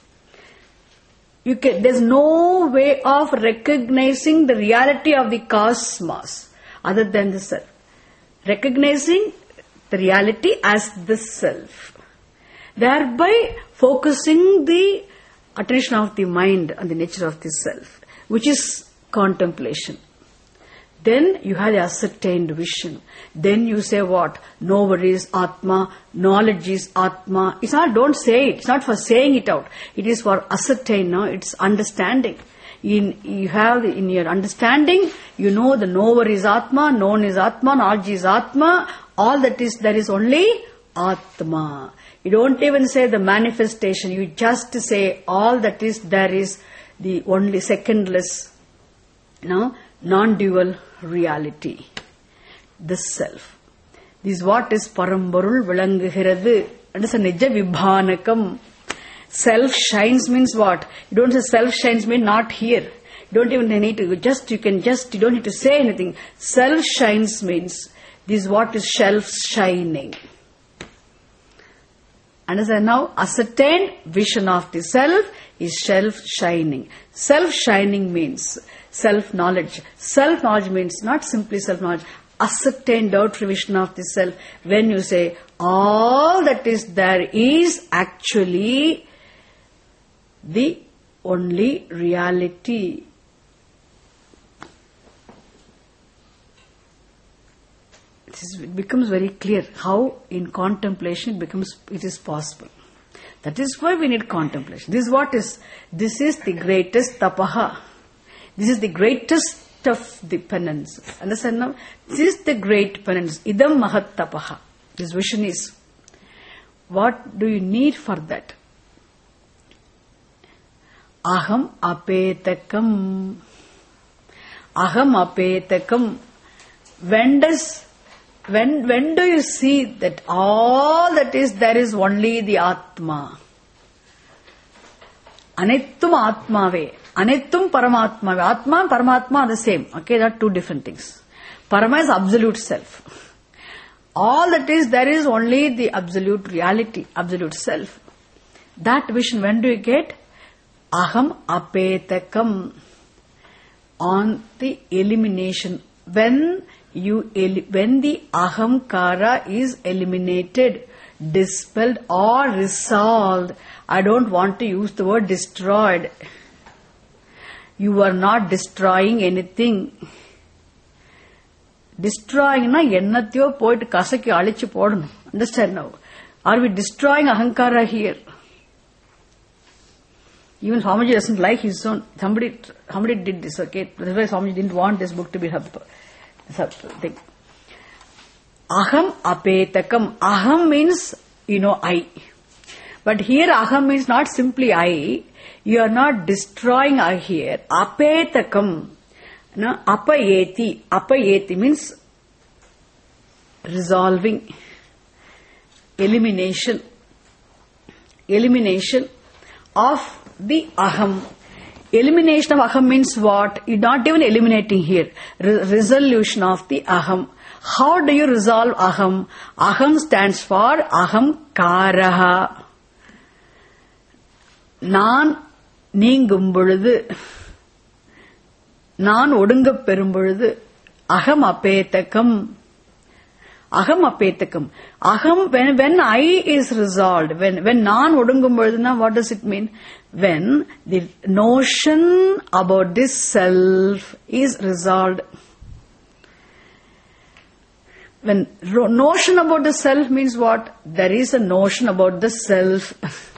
You can, there's no way of recognizing the reality of the cosmos other than the self. Recognizing the reality as the self. Thereby focusing the attention of the mind on the nature of the self, which is contemplation. Then you have the ascertained vision. Then you say what? Knower is Atma, knowledge is Atma. It's not, don't say it. It's not for saying it out. It is for ascertain, no? It's understanding. In, you have in your understanding, you know the knower is Atma, known is Atma, knowledge is Atma, all that is, there is only Atma. You don't even say the manifestation, you just say all that is, there is the only secondless, no, non-dual reality, the self. This is what is Paramborul Vilanguhirathu. Understand? Nija Vibhanakam. Self shines means what? You don't say self shines means not here. You don't even need to, just, you can just, you don't need to say anything. Self shines means, this is what is self shining. Understand now? Ascertained vision of the self is self shining. Self shining means self knowledge. Self knowledge means not simply self knowledge, ascertained doubt vision of the self. When you say all that is there is actually the only reality. It, is, it becomes very clear how in contemplation it becomes, it is possible. That is why we need contemplation. This is what is, this is the greatest tapaha. This is the greatest of the penance. Understand now? This is the great penance. Idam mahat tapaha. This vision is. What do you need for that? Aham apetakam. Aham apetakam. When does when, when do you see that all that is there is only the Atma? Anittum Atmave. Anittum Paramatmave. Atma and Paramatma are the same. Okay, they are two different things. Parama is absolute self. All that is there is only the absolute reality, absolute self. That vision, when do you get? Aham apetakam. On the elimination. When you when the ahamkara is eliminated, dispelled or resolved. I don't want to use the word destroyed. You are not destroying anything. Destroying na ennathiyo poitu kasaki alichu podum. Understand now? Are we destroying ahankara here? Even Swamiji doesn't like his own. Somebody, somebody did this, okay? That's why Swamiji didn't want this book to be hub. Thing. Aham apetakam. Aham means, you know, I. But here aham means not simply I. You are not destroying I here. Apetakam. No, apayeti. Apayeti means resolving. Elimination. Elimination of the aham. Elimination of aham means what? You're not even eliminating here. Re- resolution of the aham. How do you resolve aham? Aham stands for aham karaha. நான் நீங்கும் பொழுது, நான் ஒடுங்கப் பெறும் பொழுது, aham apetakam. Aham apetakam. Aham, when, when I is resolved, when, when nan odungum poluduna, what does it mean? When the notion about this self is resolved. When notion about the self means what? There is a notion about the self.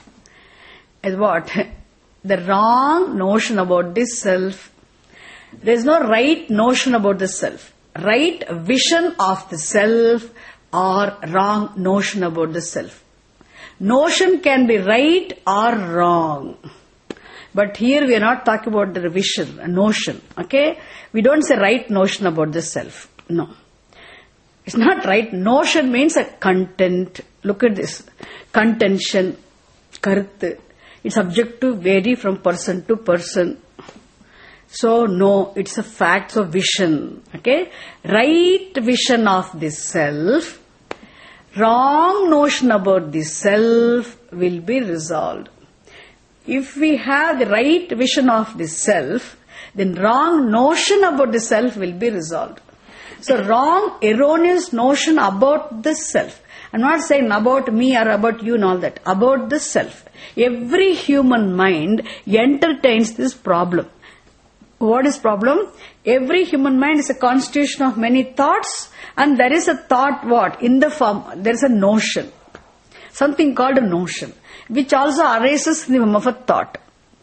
Is what? The wrong notion about this self. There is no right notion about the self. Right vision of the self or wrong notion about the self. Notion can be right or wrong. But here we are not talking about the vision, a notion. Okay? We don't say right notion about the self. No. It's not right. Notion means a content. Look at this. Contention. Karuthu. It's subject to vary from person to person. So, no, it's a fact of vision. Okay? Right vision of the self, wrong notion about the self will be resolved. If we have the right vision of the self, then wrong notion about the self will be resolved. So, wrong, erroneous notion about the self. I'm not saying about me or about you and all that. About the self. Every human mind entertains this problem. What is problem? Every human mind is a constitution of many thoughts, and there is a thought what? In the form, there is a notion. Something called a notion, which also arises in the form of a thought.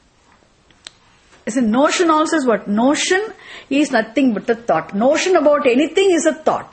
It's a notion also is what? Notion is nothing but a thought. Notion about anything is a thought.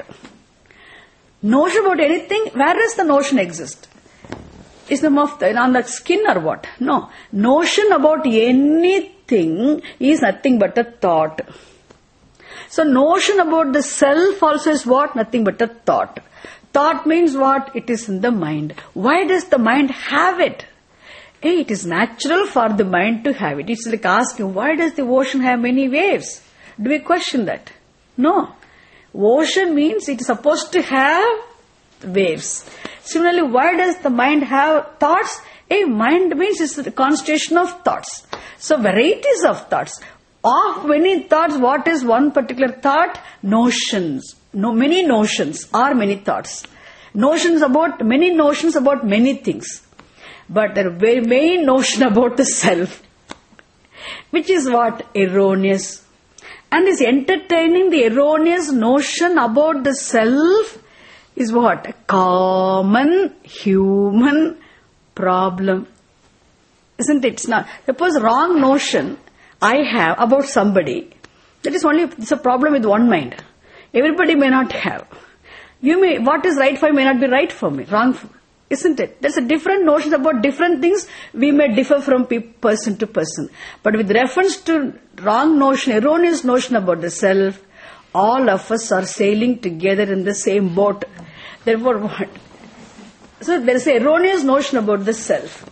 Notion about anything, where does the notion exist? Is the on the skin or what? No. Notion about anything is nothing but a thought. So notion about the self also is what? Nothing but a thought. Thought means what? It is in the mind. Why does the mind have it? Hey, it is natural for the mind to have it. It's like asking, why does the ocean have many waves? Do we question that? No. Ocean means it is supposed to have waves. Similarly, why does the mind have thoughts? A mind means it's the constitution of thoughts. So varieties of thoughts. Of many thoughts, what is one particular thought? Notions. No, many notions are many thoughts. Notions about, many notions about many things. But the main notion about the self, which is what? Erroneous. And is entertaining the erroneous notion about the self is what? A common human problem. Isn't it? It's not. Suppose wrong notion I have about somebody, that is only, it's a problem with one mind. Everybody may not have. You may, what is right for you may not be right for me. Wrong for, isn't it? There's a different notion about different things. We may differ from pe- person to person. But with reference to wrong notion, erroneous notion about the self, all of us are sailing together in the same boat. Therefore, what? So there is an erroneous notion about the self.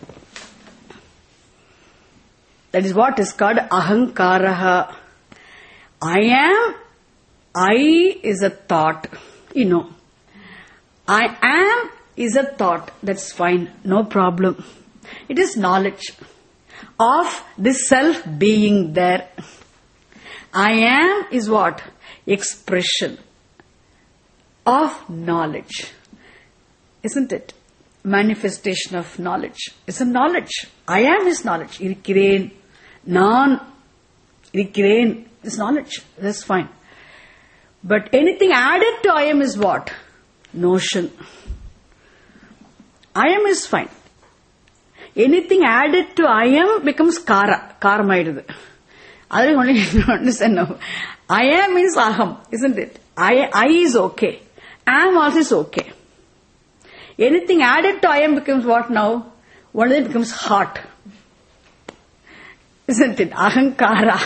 That is what is called ahankaraha. I am, I is a thought, you know. I am is a thought, that's fine, no problem. It is knowledge of this self being there. I am is what? Expression of knowledge. Isn't it? Manifestation of knowledge. It's a knowledge. I am is knowledge. Irikkiren, naan, irikkiren is knowledge. That's fine. But anything added to I am is what? Notion. I am is fine. Anything added to I am becomes kara. Karma. I only understand now. I am means aham, isn't it? I, I is okay. Am also is okay. Anything added to I am becomes what now? One of them becomes heart. Isn't it? Ahankara.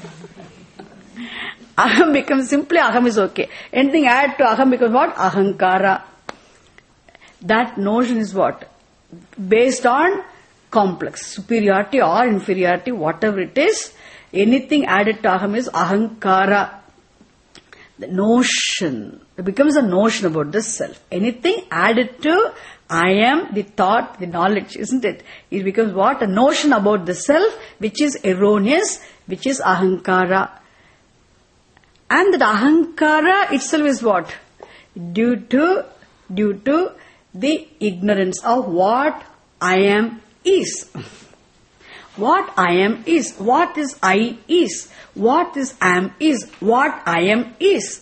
Aham becomes simply aham is okay. Anything added to aham becomes what? Ahankara. That notion is what? Based on complex. Superiority or inferiority, whatever it is. Anything added to aham is ahankara. The notion. It becomes a notion about the self. Anything added to I am, the thought, the knowledge, isn't it? It becomes what? A notion about the self, which is erroneous, which is ahankara. And that ahankara itself is what? Due to, due to the ignorance of what I am is. What I am is. What is I is. What is am is. What I am is.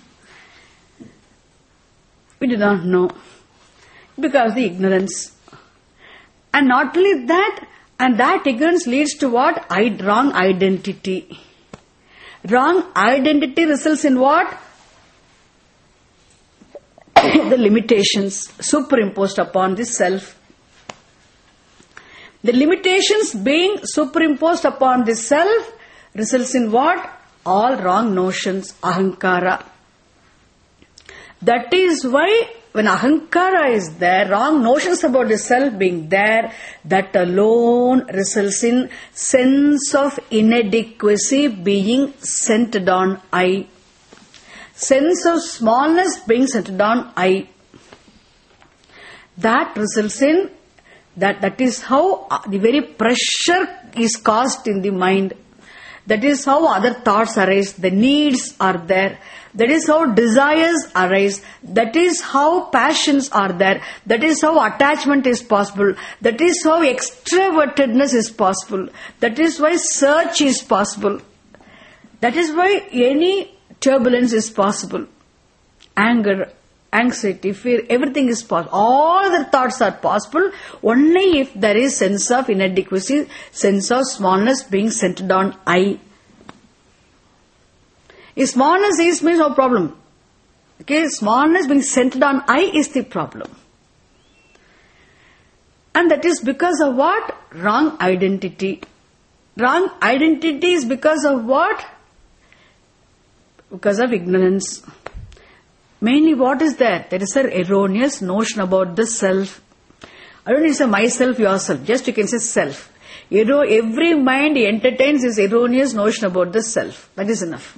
We do not know. Because the ignorance. And not only that, and that ignorance leads to what? I, wrong identity. Wrong identity results in what? The limitations superimposed upon the self. The limitations being superimposed upon the self results in what? All wrong notions, ahankara. That is why when ahankara is there, wrong notions about the self being there, that alone results in sense of inadequacy being centered on I. Sense of smallness being centered on I. That results in That, that is how the very pressure is caused in the mind. That is how other thoughts arise. The needs are there. That is how desires arise. That is how passions are there. That is how attachment is possible. That is how extrovertedness is possible. That is why search is possible. That is why any turbulence is possible. Anger, anxiety, fear, everything is possible. All the thoughts are possible only if there is sense of inadequacy, sense of smallness being centered on I. If smallness is means no problem. Okay, smallness being centered on I is the problem. And that is because of what? Wrong identity. Wrong identity is because of what? Because of ignorance. Mainly what is there? There is an erroneous notion about the self. I don't need to say myself, yourself. Just you can say self. You know, every mind entertains this erroneous notion about the self. That is enough.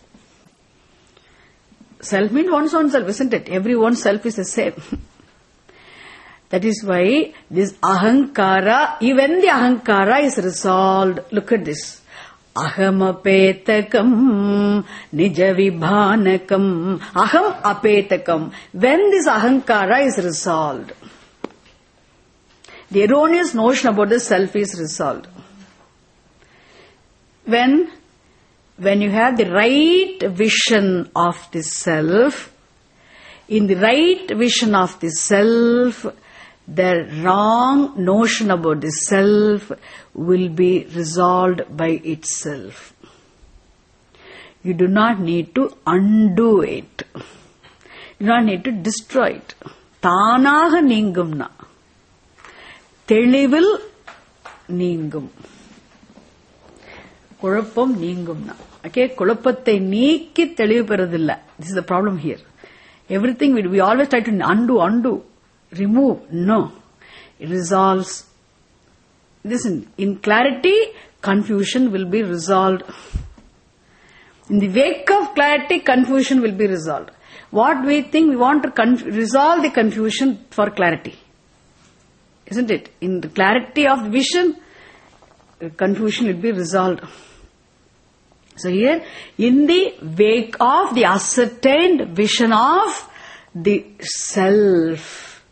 Self means one's own self, isn't it? Every one's self is the same. That is why this ahankara, even the ahankara is resolved. Look at this. Aham apetakam nijavibhanakam. Aham apetakam. When this ahankara is resolved, the erroneous notion about the self is resolved. When, when you have the right vision of the self, in the right vision of the self, the wrong notion about the self will be resolved by itself. You do not need to undo it. You do not need to destroy it. Tanaga ningumna. Telivil ningum. குழப்பம் நீங்கும்னா. Okay, குழப்பத்தை நீக்கி தெளிவு பெறுவதில்லை. This is the problem here. Everything we, we always try to undo, undo, remove. No. It resolves. Listen, in clarity, confusion will be resolved. In the wake of clarity, confusion will be resolved. What we think, we want to conf- resolve the confusion for clarity. Isn't it? In the clarity of vision, confusion will be resolved. So here, in the wake of the ascertained vision of the self,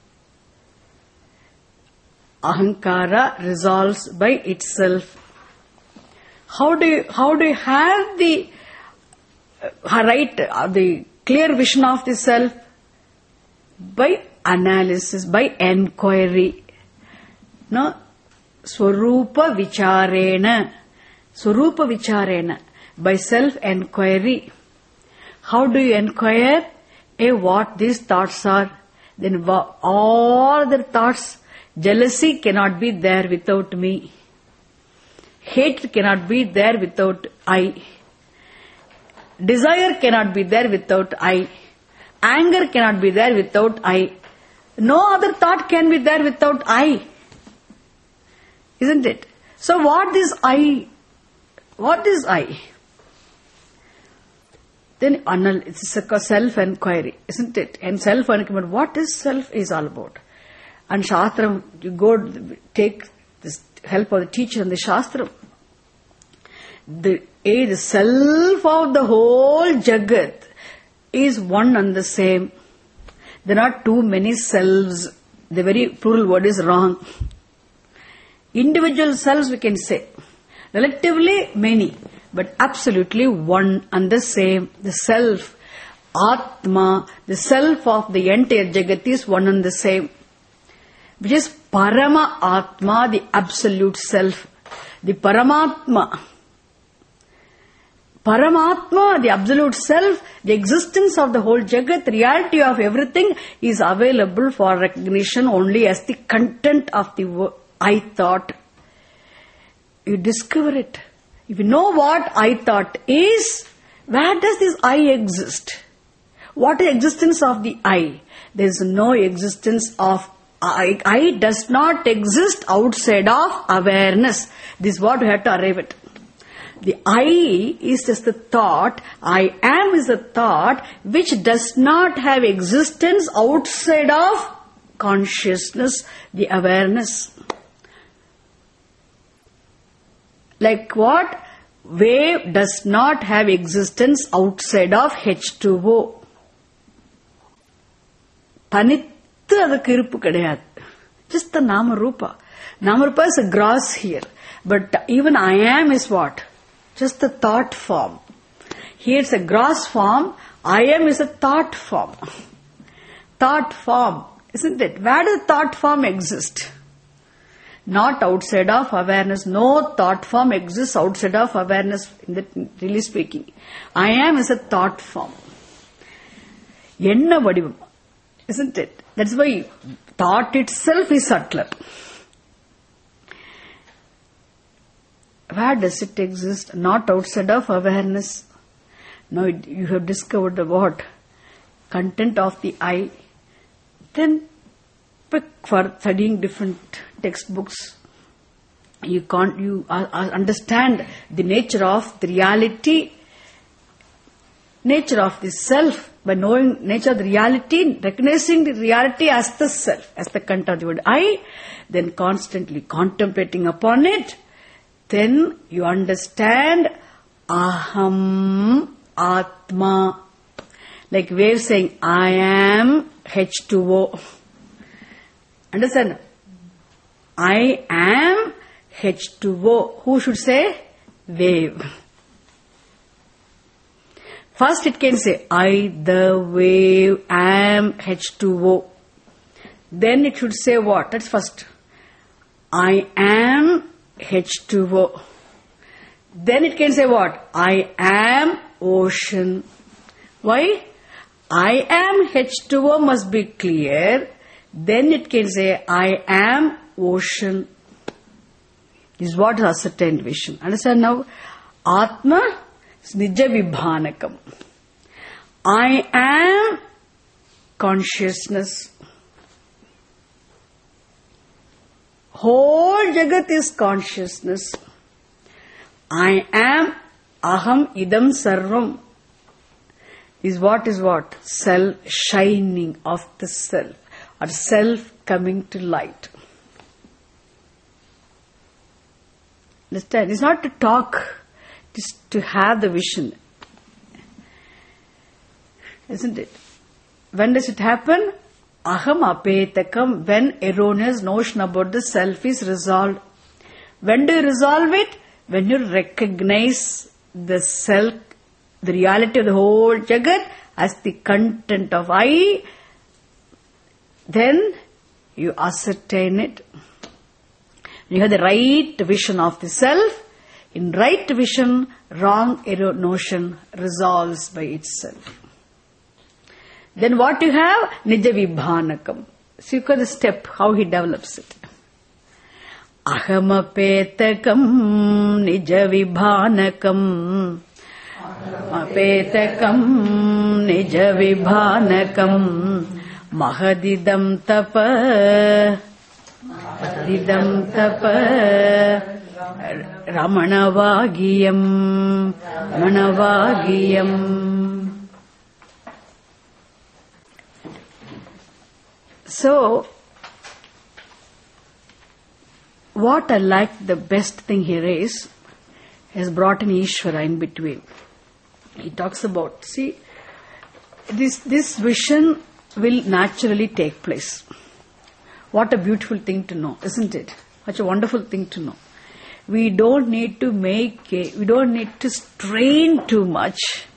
ahankara resolves by itself. How do you, how do you have the uh, right, uh, the clear vision of the self? By analysis, by enquiry. No? Swarupa vicharena. Swarupa vicharena. By self-enquiry. How do you enquire? A, what these thoughts are. Then all the thoughts, jealousy cannot be there without me. Hate cannot be there without I. Desire cannot be there without I. Anger cannot be there without I. No other thought can be there without I. Isn't it? So what is I? What is I? Then it's a self-enquiry, isn't it? And self-enquiry, what is self is all about? And Shastram, you go take this help of the teacher and the Shastram. The, a, the self of the whole Jagat is one and the same. There are too many selves. The very plural word is wrong. Individual selves we can say. Relatively many. But absolutely one and the same. The self, Atma, the self of the entire Jagat is one and the same. Which is Parama Atma, the absolute self. The Paramatma. Paramatma, the absolute self, the existence of the whole Jagat, the reality of everything is available for recognition only as the content of the I thought. You discover it. If you know what I thought is, where does this I exist? What is the existence of the I? There is no existence of I. I does not exist outside of awareness. This is what we have to arrive at. The I is just the thought. I am is a thought which does not have existence outside of consciousness, the awareness. Like what? Wave does not have existence outside of H two O. Tanittu adukku iruppu kedaiyadu. Just the Nama Rupa. Nama Rupa is a gross here. But even I am is what? Just the thought form. Here it's a gross form. I am is a thought form. Thought form. Isn't it? Where does thought form exist? Not outside of awareness. No thought form exists outside of awareness, in that, really speaking. I am is a thought form. Enna vadivam. Isn't it? That's why thought itself is subtler. Where does it exist? Not outside of awareness. Now you have discovered the what? Content of the I. Then pick for studying different textbooks. You can't, you uh, understand the nature of the reality, nature of the self. By knowing nature of the reality, recognizing the reality as the self, as the content of the word I, then constantly contemplating upon it, then you understand Aham Atma. Like wave saying, I am H two O. Understand? I am H two O. Who should say? Wave. First it can say, I, the wave, am H two O. Then it should say what? That's first. I am H two O. Then it can say what? I am ocean. Why? I am H two O must be clear. Then it can say I am ocean. This is what is ascertained vision. Understand now? Atma is Nija Vibhanakam. I am consciousness. Whole Jagat is consciousness. I am Aham Idam Sarvam. Is what is what? Self shining of the self, or self coming to light. Understand? It's not to talk, it's to have the vision. Isn't it? When does it happen? Aham apetakam, when erroneous notion about the self is resolved. When do you resolve it? When you recognize the self, the reality of the whole Jagat as the content of I, then you ascertain it. You have the right vision of the self. In right vision, wrong error notion resolves by itself. Then what you have? Nija Vibhanakam. So you got the step, how he develops it. Ahamapetakam Nija Vibhanakam. Apetakam Nija Vibhanakam. Mahadidam tapa. Mahadidam tapa. Ramanavagiyam. Ramanavagiyam. So, what I like the best thing here is, he has brought in Ishvara in between. He talks about, see, this, this vision will naturally take place. What a beautiful thing to know, isn't it? Such a wonderful thing to know. We don't need to make, a, we don't need to strain too much.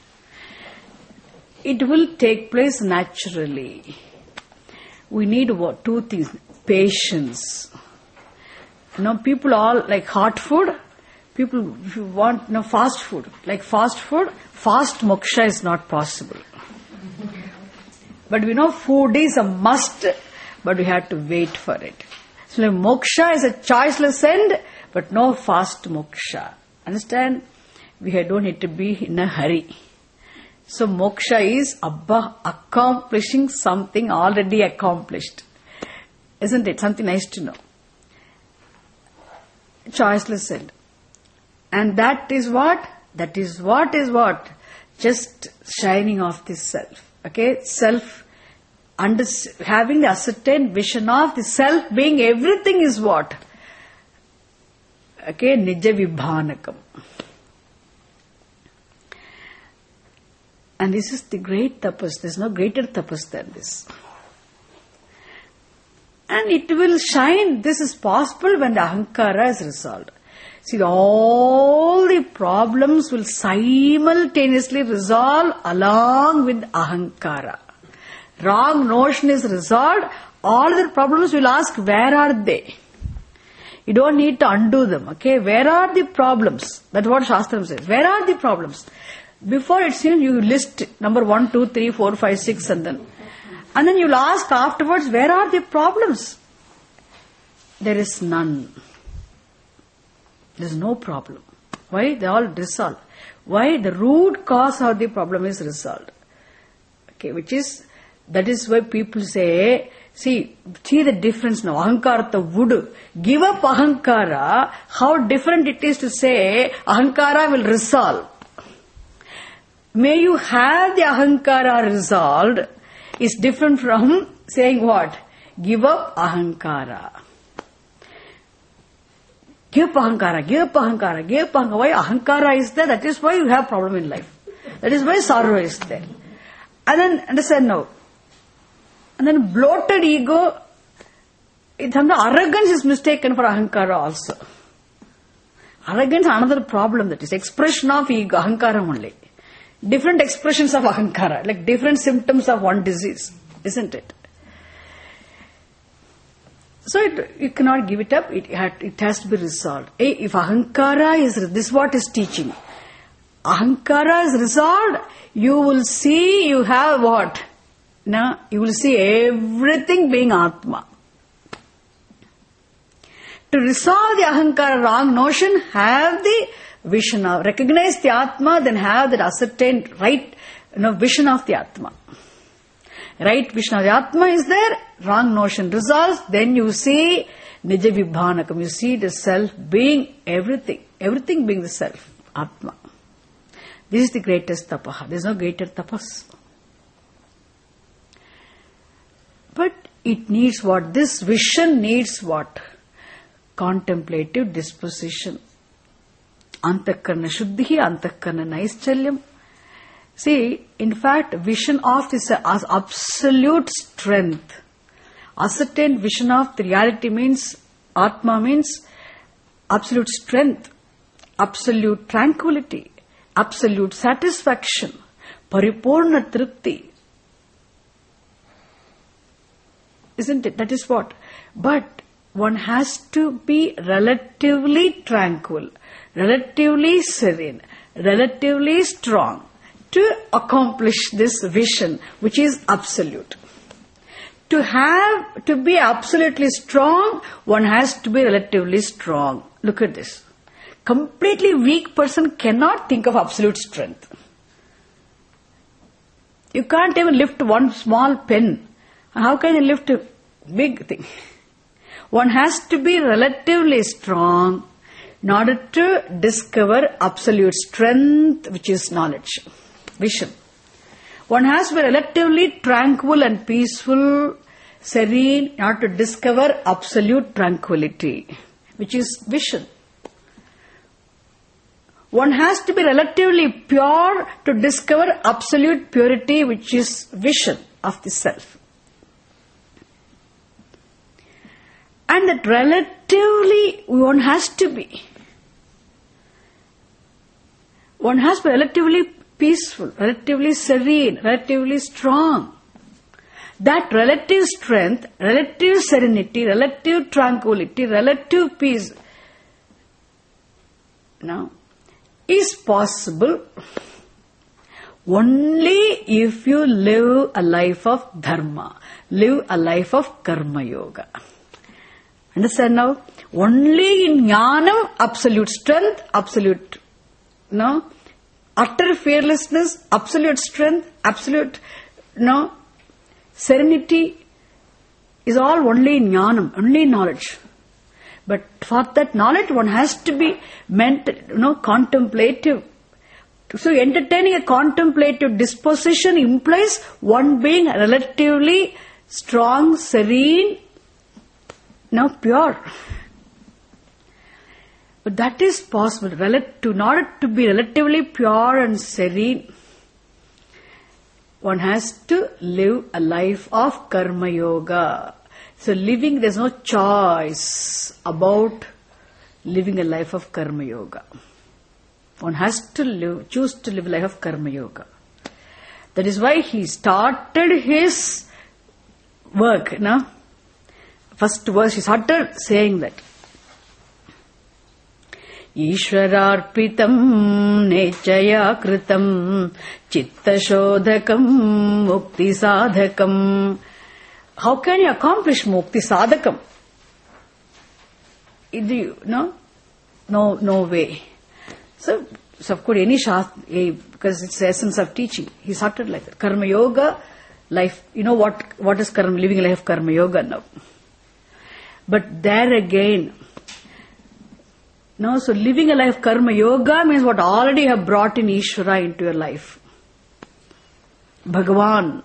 It will take place naturally. We need what? Two things. Patience. You know, people all like hot food. People if you want you know, fast food. Like fast food, fast moksha is not possible. But we know food is a must, but we have to wait for it. So like, moksha is a choiceless end, but no fast moksha. Understand? We don't need to be in a hurry. So moksha is Abba accomplishing something already accomplished. Isn't it? Something nice to know. Choiceless end. And that is what? That is what is what? Just shining of this self. Okay? Self, under, having the ascertained vision of the self being everything is what? Okay? Nija Vibhanakam. And this is the great tapas. There is no greater tapas than this. And it will shine. This is possible when the ahankara is resolved. See, all the problems will simultaneously resolve along with ahankara. Wrong notion is resolved. All the problems will ask, where are they? You don't need to undo them. Okay, where are the problems? That's what Shastram says. Where are the problems? Before it seems you list number one, two, three, four, five, six, and then, and then you'll ask afterwards, where are the problems? There is none. There is no problem. Why? They all resolved. Why? The root cause of the problem is resolved. Okay, which is, that is why people say, see, see the difference now. Ahankarata would give up ahankara. How different it is to say ahankara will resolve. May you have the ahankara resolved is different from saying what? Give up ahankara. Give up ahankara, give up ahankara, give up ahankara. Why ahankara is there? That is why you have problem in life. That is why sorrow is there. And then, understand now. And then bloated ego, it's arrogance is mistaken for ahankara also. Arrogance is another problem, that is expression of ego, ahankara only. Different expressions of ahankara, like different symptoms of one disease, isn't it? So it, you cannot give it up, it, had, it has to be resolved. If ahankara is, this is what is teaching. Ahankara is resolved, you will see, you have what? Now, you will see everything being Atma. To resolve the ahankara wrong notion, have the vision of, recognize the Atma, then have that ascertained right, you know, vision of the Atma. Right vision of the Atma is there, wrong notion resolves, then you see Nija Vibhanakam, you see the self being everything, everything being the self, Atma. This is the greatest tapaha. There is no greater tapas. But it needs what? This vision needs what? Contemplative disposition. Antakarna Shuddhi, Antakarna Naischalyam. See, in fact, vision of is a absolute strength. Ascertained vision of the reality means, Atma means absolute strength, absolute tranquility, absolute satisfaction, paripurna tripti. Isn't it? That is what? But one has to be relatively tranquil, relatively serene, relatively strong to accomplish this vision, which is absolute. To have, to be absolutely strong, one has to be relatively strong. Look at this. Completely weak person cannot think of absolute strength. You can't even lift one small pen. How can you lift a big thing? One has to be relatively strong in order to discover absolute strength, which is knowledge, vision. One has to be relatively tranquil and peaceful, serene, in order to discover absolute tranquility, which is vision. One has to be relatively pure to discover absolute purity, which is vision of the self. And that relatively one has to be. One has to be relatively peaceful, relatively serene, relatively strong. That relative strength, relative serenity, relative tranquility, relative peace, now, is possible only if you live a life of dharma, live a life of karma yoga. Understand now? Only in jnanam, absolute strength, absolute, no, utter fearlessness, absolute strength, absolute, no, serenity is all only in jnanam, only in knowledge. But for that knowledge, one has to be meant, you know, contemplative. So entertaining a contemplative disposition implies one being relatively strong, serene, no, pure. But that is possible. To, in order to be relatively pure and serene, one has to live a life of karma yoga. So living, there's no choice about living a life of karma yoga. One has to live, choose to live a life of karma yoga. That is why he started his work, you know. First verse, he started saying that. Ishwararpitam nechaya kritam chitta shodhakam mukti sadhakam. How can you accomplish mukti sadhakam? No, no, no way. So, so of course, any shastra, because it's the essence of teaching, he started like that. Karma yoga, life. You know what? What is karma? Living a life of karma yoga now. But there again, no. So living a life of karma yoga means what already have brought in Ishvara into your life. Bhagavan.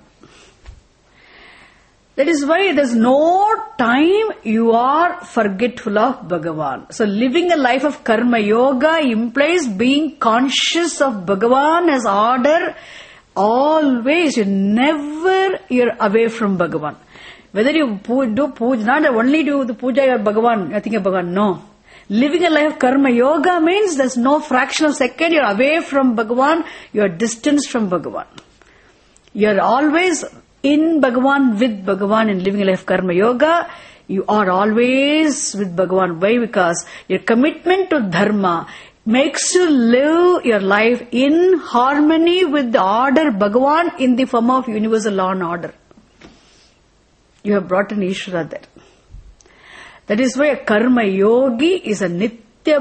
That is why there's no time you are forgetful of Bhagavan. So living a life of karma yoga implies being conscious of Bhagavan as order always. You never, you're away from Bhagavan. Whether you do puja, not only do the puja or Bhagavan, I think of Bhagavan, no. Living a life of karma yoga means there's no fraction of second you're away from Bhagavan, you're distanced from Bhagavan. You're always in Bhagavan, with Bhagavan, in living a life of karma yoga, you are always with Bhagavan. Why? Because your commitment to dharma makes you live your life in harmony with the order Bhagavan in the form of universal law and order. You have brought an Ishvara there. That is why a karma yogi is a nitya bhakta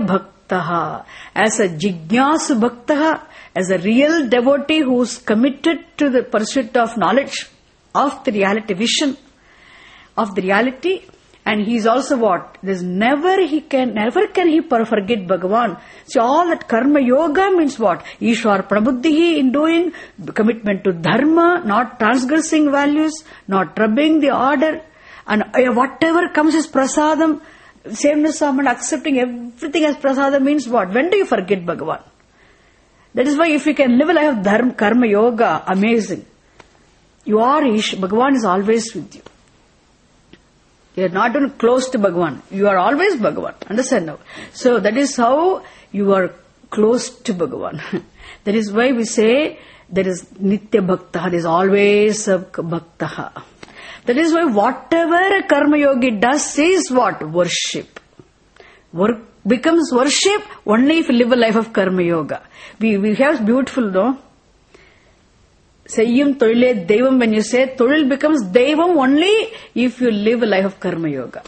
bhaktaha, as a jignasu bhaktaha, as a real devotee who is committed to the pursuit of knowledge, of the reality, vision of the reality. And he is also what? There's never he can, never can he forget Bhagavan. So all that karma yoga means what? Ishwar prabuddhi in doing, commitment to dharma, not transgressing values, not troubling the order, and whatever comes as prasadam, sameness of mind, accepting everything as prasadam means what? When do you forget Bhagavan? That is why if you can live a life of dharma, karma yoga, amazing. You are Ish, Bhagavan is always with you. You are not even close to Bhagavan. You are always Bhagavan. Understand now? So that is how you are close to Bhagavan. That is why we say there is Nitya Bhakta. There is always a Bhakta. That is why whatever a Karma Yogi does is what? Worship. Work becomes worship only if you live a life of Karma Yoga. We, we have beautiful, no? Sayyum Tolile Devam, when you say, Tolil becomes Devam only if you live a life of Karma Yoga.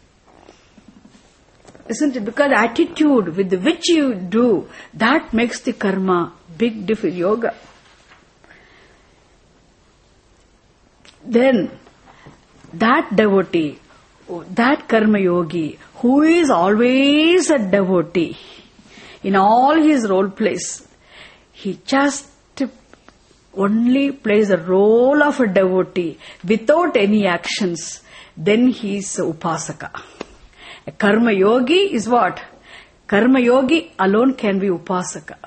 Isn't it? Because attitude with which you do, that makes the karma big difference. Yoga. Then, that devotee, that Karma Yogi, who is always a devotee, in all his role plays, he just only plays the role of a devotee without any actions, then he is upasaka. A karma yogi is what? Karma yogi alone can be upasaka.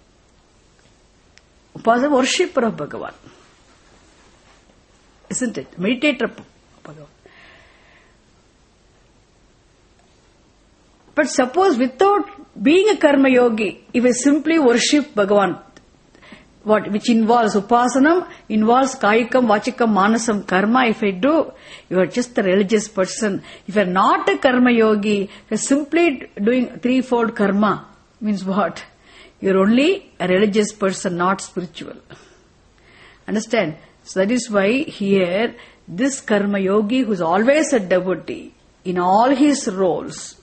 Upasaka, worshipper of Bhagavan. Isn't it? Meditator of Bhagavan. But suppose without being a karma yogi, if I simply worship Bhagavan, what, which involves upasanam, involves kayikam, vachikam, manasam, karma. If I do, you are just a religious person. If you are not a karma yogi, you are simply doing threefold karma. Means what? You are only a religious person, not spiritual. Understand? So that is why here, this karma yogi who is always a devotee, in all his roles,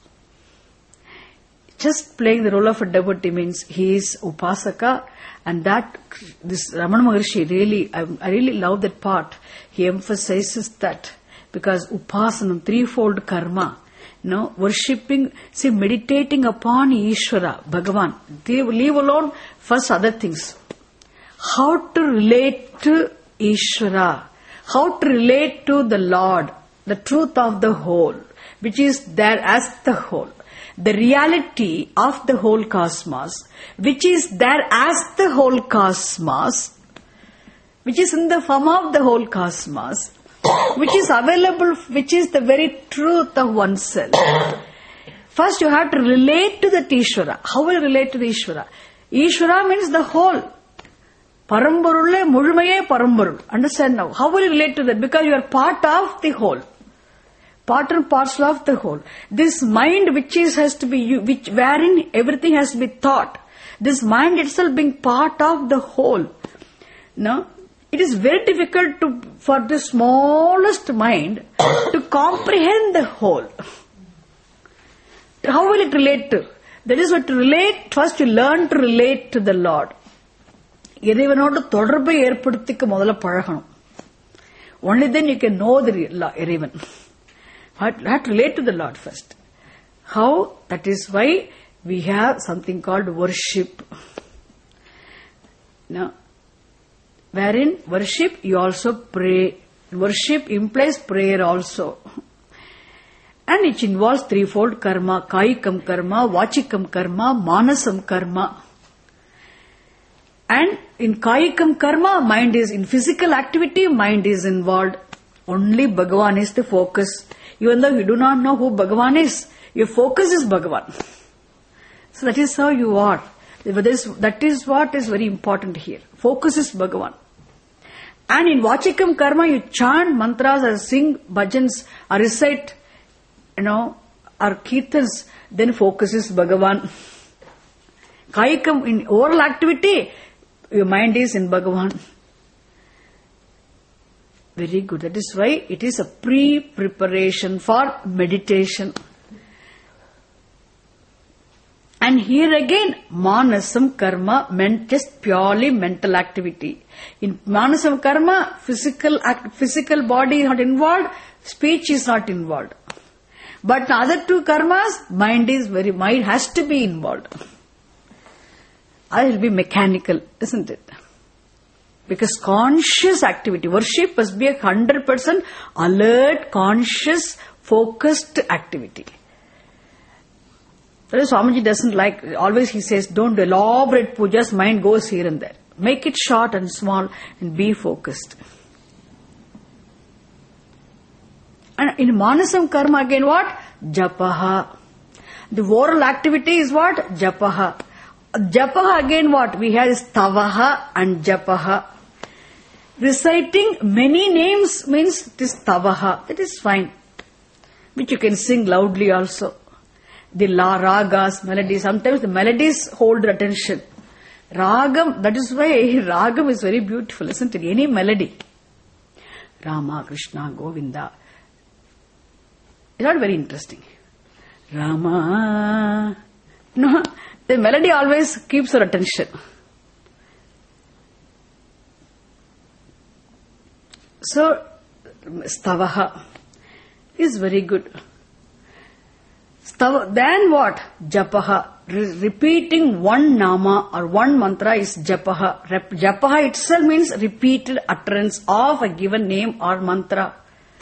just playing the role of a devotee means he is upasaka. And that, this Ramana Maharshi really, I, I really love that part. He emphasizes that because upasanam, threefold karma, you know, worshipping, see, meditating upon Ishvara, Bhagavan. They leave alone first other things. How to relate to Ishvara, how to relate to the Lord, the truth of the whole, which is there as the whole. The reality of the whole cosmos, which is there as the whole cosmos, which is in the form of the whole cosmos, which is available, which is the very truth of oneself. First you have to relate to the Ishvara. How will you relate to the Ishvara? Ishvara means the whole. Parambarulle muzhumaye parambarul. Understand now? How will you relate to that? Because you are part of the whole. Part and parcel of the whole. This mind which is has to be, which wherein everything has to be thought. This mind itself being part of the whole. No, it is very difficult to for the smallest mind to comprehend the whole. How will it relate to? That is what to relate. First, you learn to relate to the Lord. இறைவனோடு தொடர்பை ஏற்படுத்திக்க முதல்ல பழகணும். Only then you can know the இறைவன். You have to relate to the Lord first. How? That is why we have something called worship. Now, wherein worship, you also pray. Worship implies prayer also. And it involves threefold karma, kayikam karma, vachikam karma, manasam karma. And in kayikam karma, mind is in physical activity, mind is involved. Only Bhagavan is the focus. Even though you do not know who Bhagavan is, your focus is Bhagavan. So that is how you are. That is what is very important here. Focus is Bhagavan. And in Vachikam Karma, you chant mantras or sing bhajans or recite, you know, or kirtans, then focus is Bhagavan. Kayikam, in oral activity, your mind is in Bhagavan. Very good. That is why it is a pre-preparation for meditation. And here again, manasam karma meant just purely mental activity. In manasam karma, physical act, physical body is not involved, speech is not involved. But in other two karmas, mind is very, mind has to be involved. It will be mechanical, isn't it? Because conscious activity, worship must be a hundred percent alert, conscious, focused activity. Swamiji doesn't like, always he says, don't do elaborate pujas, mind goes here and there. Make it short and small and be focused. And in manasam karma again what? Japaha. The oral activity is what? Japaha. Japaha again what? We have is tavaha and japaha. Reciting many names means it is tavaha. That is fine. Which you can sing loudly also. The la ragas, melodies. Sometimes the melodies hold your attention. Ragam, that is why ragam is very beautiful, isn't it? Any melody. Rama, Krishna, Govinda. It's not very interesting. Rama. No, the melody always keeps your attention. So, stavaha is very good. Stav- then what? Japaha. Re- repeating one nama or one mantra is japaha. Rep- japaha itself means repeated utterance of a given name or mantra.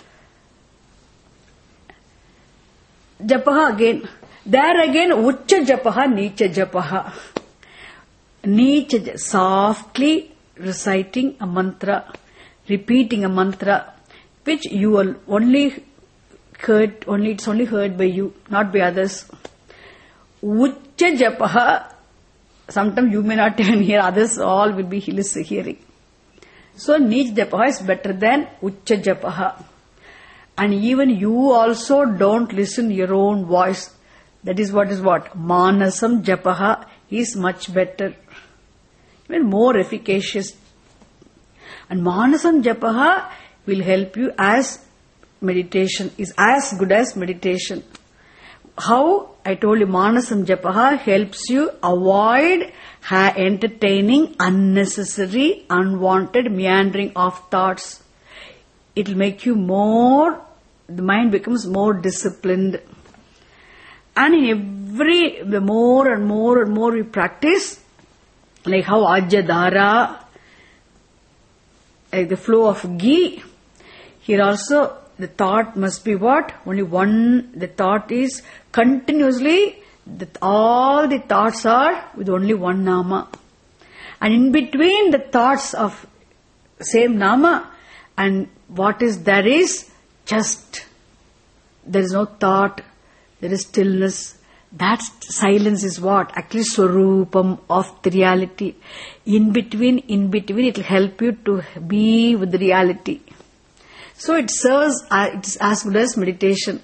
Japaha again. There again, uccha japaha, nicha japaha. Nicha, softly reciting a mantra, repeating a mantra, which you will only heard, only it's only heard by you, not by others. Uccha japaha, sometimes you may not even hear, others all will be hearing. So, nicha japaha is better than uccha japaha. And even you also don't listen your own voice. That is what is what? Manasam japaha is much better. Even more efficacious. And manasam japaha will help you as meditation, is as good as meditation. How? I told you manasam japaha helps you avoid ha- entertaining unnecessary, unwanted meandering of thoughts. It will make you more, the mind becomes more disciplined. And in every, the more and more and more we practice, like how ajadhara, like the flow of ghee, here also the thought must be what? Only one, the thought is continuously, the, all the thoughts are with only one nama. And in between the thoughts of same nama and what is there is just, there is no thought, there is stillness. That silence is what? Actually swarupam of the reality. In between, in between it will help you to be with the reality. So it serves, uh, it is as good as meditation.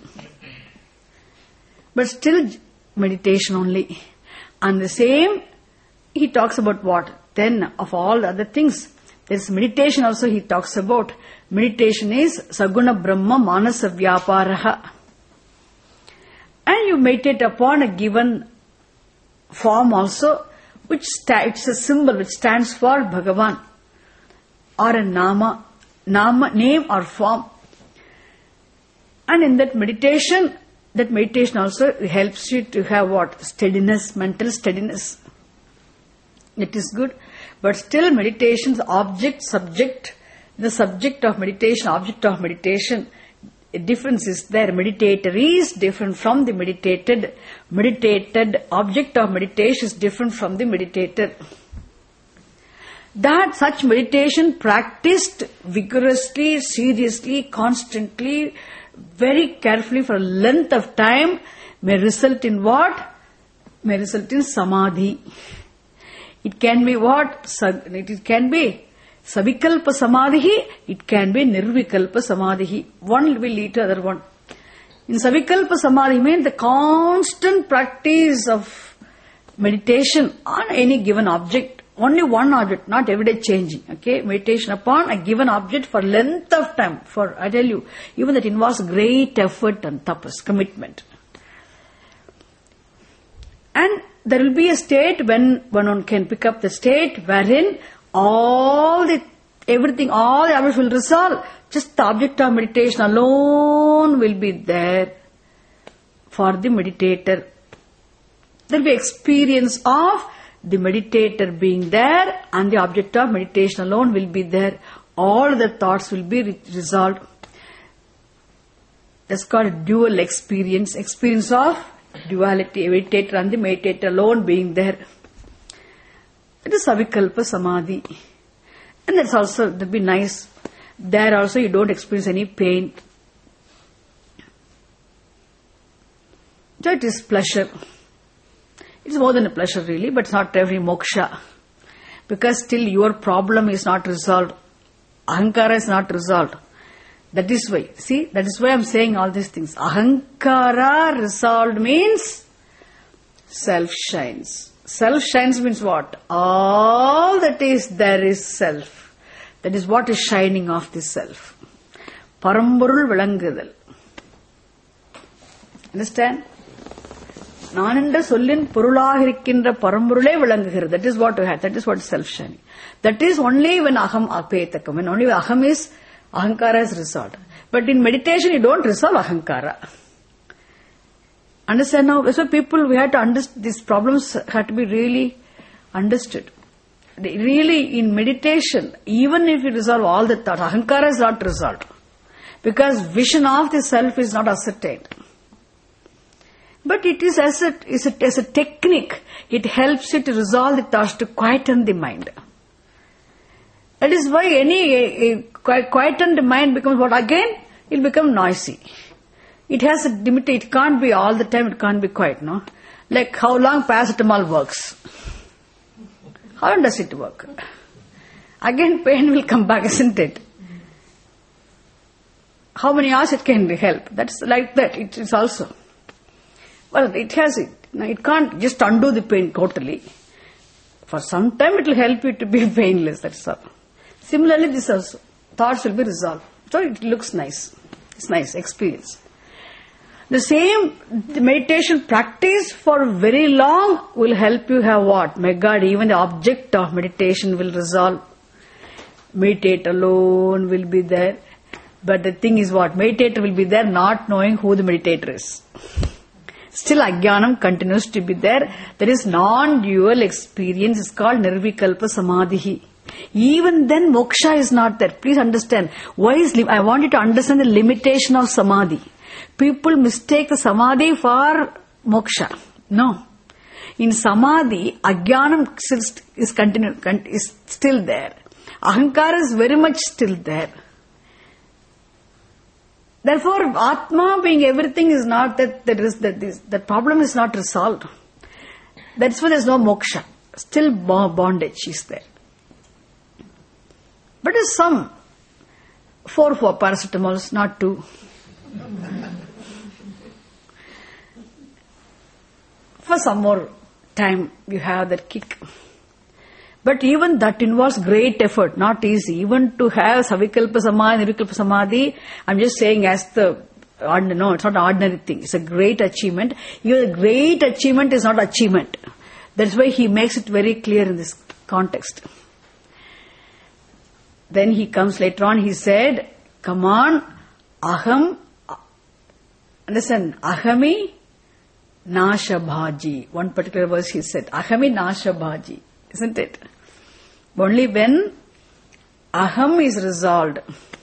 But still meditation only. And the same, he talks about what? Then of all the other things, there is meditation also he talks about. Meditation is saguna brahma manasa vyaparaha. And you meditate upon a given form also, which sta- it's a symbol which stands for Bhagavan, or a nama, nama, name or form. And in that meditation, that meditation also helps you to have what? Steadiness, mental steadiness. It is good. But still meditation's object, subject, the subject of meditation, object of meditation, a difference is there. Meditator is different from the meditated. Meditated object of meditation is different from the meditator. That such meditation practiced vigorously, seriously, constantly, very carefully for a length of time may result in what? May result in samadhi. It can be what? It can be Savikalpa Samadhi, it can be Nirvikalpa Samadhi. One will lead to other one. In Savikalpa Samadhi means the constant practice of meditation on any given object. Only one object, not everyday changing. Okay, meditation upon a given object for length of time. For, I tell you, even that involves great effort and tapas, commitment. And there will be a state when one can pick up the state wherein all the, everything, all the others will resolve. Just the object of meditation alone will be there for the meditator. There will be experience of the meditator being there and the object of meditation alone will be there. All the thoughts will be re- resolved. That's called a dual experience. Experience of duality, meditator and the meditator alone being there. It is Savikalpa Samadhi. And that's also, that will be nice. There also you don't experience any pain. So it is pleasure. It's more than a pleasure really, but it's not every moksha. Because still your problem is not resolved. Ahankara is not resolved. That is why, see, that is why I'm saying all these things. Ahankara resolved means self shines. Self shines means what? All that is there is self. That is what is shining off the self. Paramburul Vilangudal. Understand? Nananda Sollin Purulahirikindra Paramburule Vilangugiru. That is what we have. That is what is self shining. That is only when Aham Apetakam. When only Aham is Ahankara is resolved. But in meditation you don't resolve Ahankara. Understand now? So people, we have to understand, these problems have to be really understood. They really in meditation, even if you resolve all the thoughts, Ahankara is not resolved. Because vision of the self is not ascertained. But it is as a, is a, as a technique. It helps you to resolve the thoughts, to quieten the mind. That is why any a, a quietened mind becomes what? Again, it will become noisy. It has a limit. It can't be all the time. It can't be quiet, no? Like how long paracetamol works. How long does it work? Again, pain will come back, isn't it? How many hours it can help? That's like that. It is also. Well, it has it. Now, it can't just undo the pain totally. For some time, it will help you to be painless. That's all. Similarly, this also. Thoughts will be resolved. So it looks nice. It's nice experience. The same the meditation practice for very long will help you have what? My God, even the object of meditation will resolve. Meditate alone will be there. But the thing is what? Meditator will be there not knowing who the meditator is. Still Ajnanam continues to be there. There is non-dual experience. It's called Nirvikalpa Samadhi. Even then moksha is not there. Please understand. Why is I want you to understand the limitation of samadhi. People mistake the samadhi for moksha. No. In samadhi, ajnanam is continue, is still there. Ahankara is very much still there. Therefore, Atma being everything is not that there is that this, the problem is not resolved. That's why there is no moksha. Still bondage is there. But there's some four for paracetamols, not two. For some more time, you have that kick. But even that involves great effort, not easy. Even to have Savikalpa Samadhi, Nirvikalpa Samadhi, I'm just saying as the, no, it's not an ordinary thing. It's a great achievement. Even a great achievement is not achievement. That's why he makes it very clear in this context. Then he comes later on, he said, come on, aham, understand, ahami nashabhaji. One particular verse he said, ahami nashabhaji. Isn't it? Only when aham is resolved,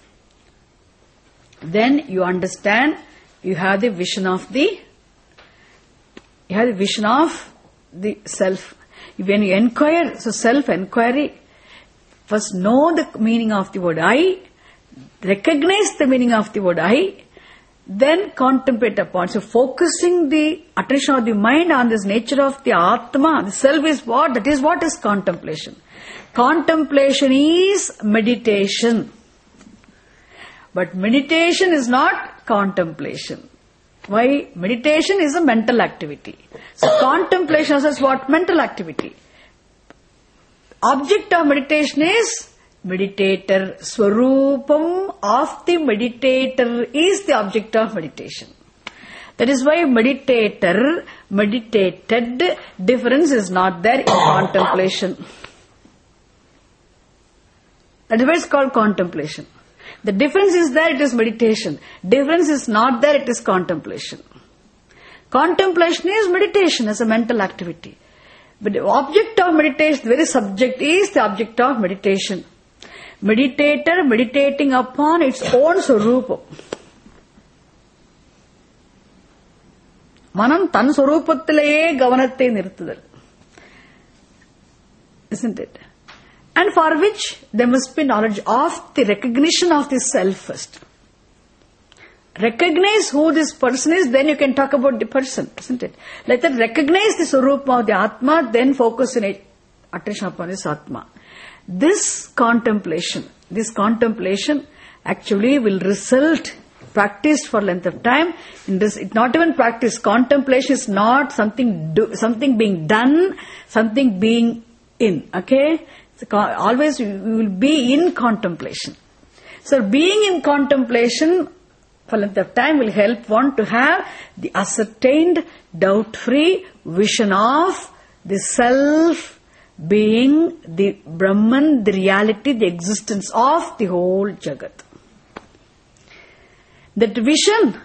then you understand, you have the vision of the, you have the vision of the self. When you inquire, so self-inquiry, first know the meaning of the word I, recognize the meaning of the word I, then contemplate upon. So focusing the attention of the mind on this nature of the Atma, the self is what? That is what is contemplation. Contemplation is meditation. But meditation is not contemplation. Why? Meditation is a mental activity. So contemplation is what? Mental activity. Object of meditation is meditator. Swarupam of the meditator is the object of meditation. That is why meditator, meditated, difference is not there in contemplation. That is why it's called contemplation. The difference is there, it is meditation. Difference is not there, it is contemplation. Contemplation is meditation as a mental activity. But the object of meditation, the very subject is the object of meditation. Meditator meditating upon its own swarupa. Manam tan swarupathileye gavanathai nirthudal. Isn't it? And for which there must be knowledge of the recognition of the self first. Recognize who this person is, then you can talk about the person, isn't it? Let us recognize the swarupa of the Atma, then focus in attention upon this Atma. This contemplation, this contemplation actually will result, practiced for length of time, in this, it not even practice, contemplation is not something do, something being done, something being in, okay? So, always we will be in contemplation. So being in contemplation for length of time will help one to have the ascertained, doubt-free vision of the self being the Brahman, the reality, the existence of the whole Jagat. That vision,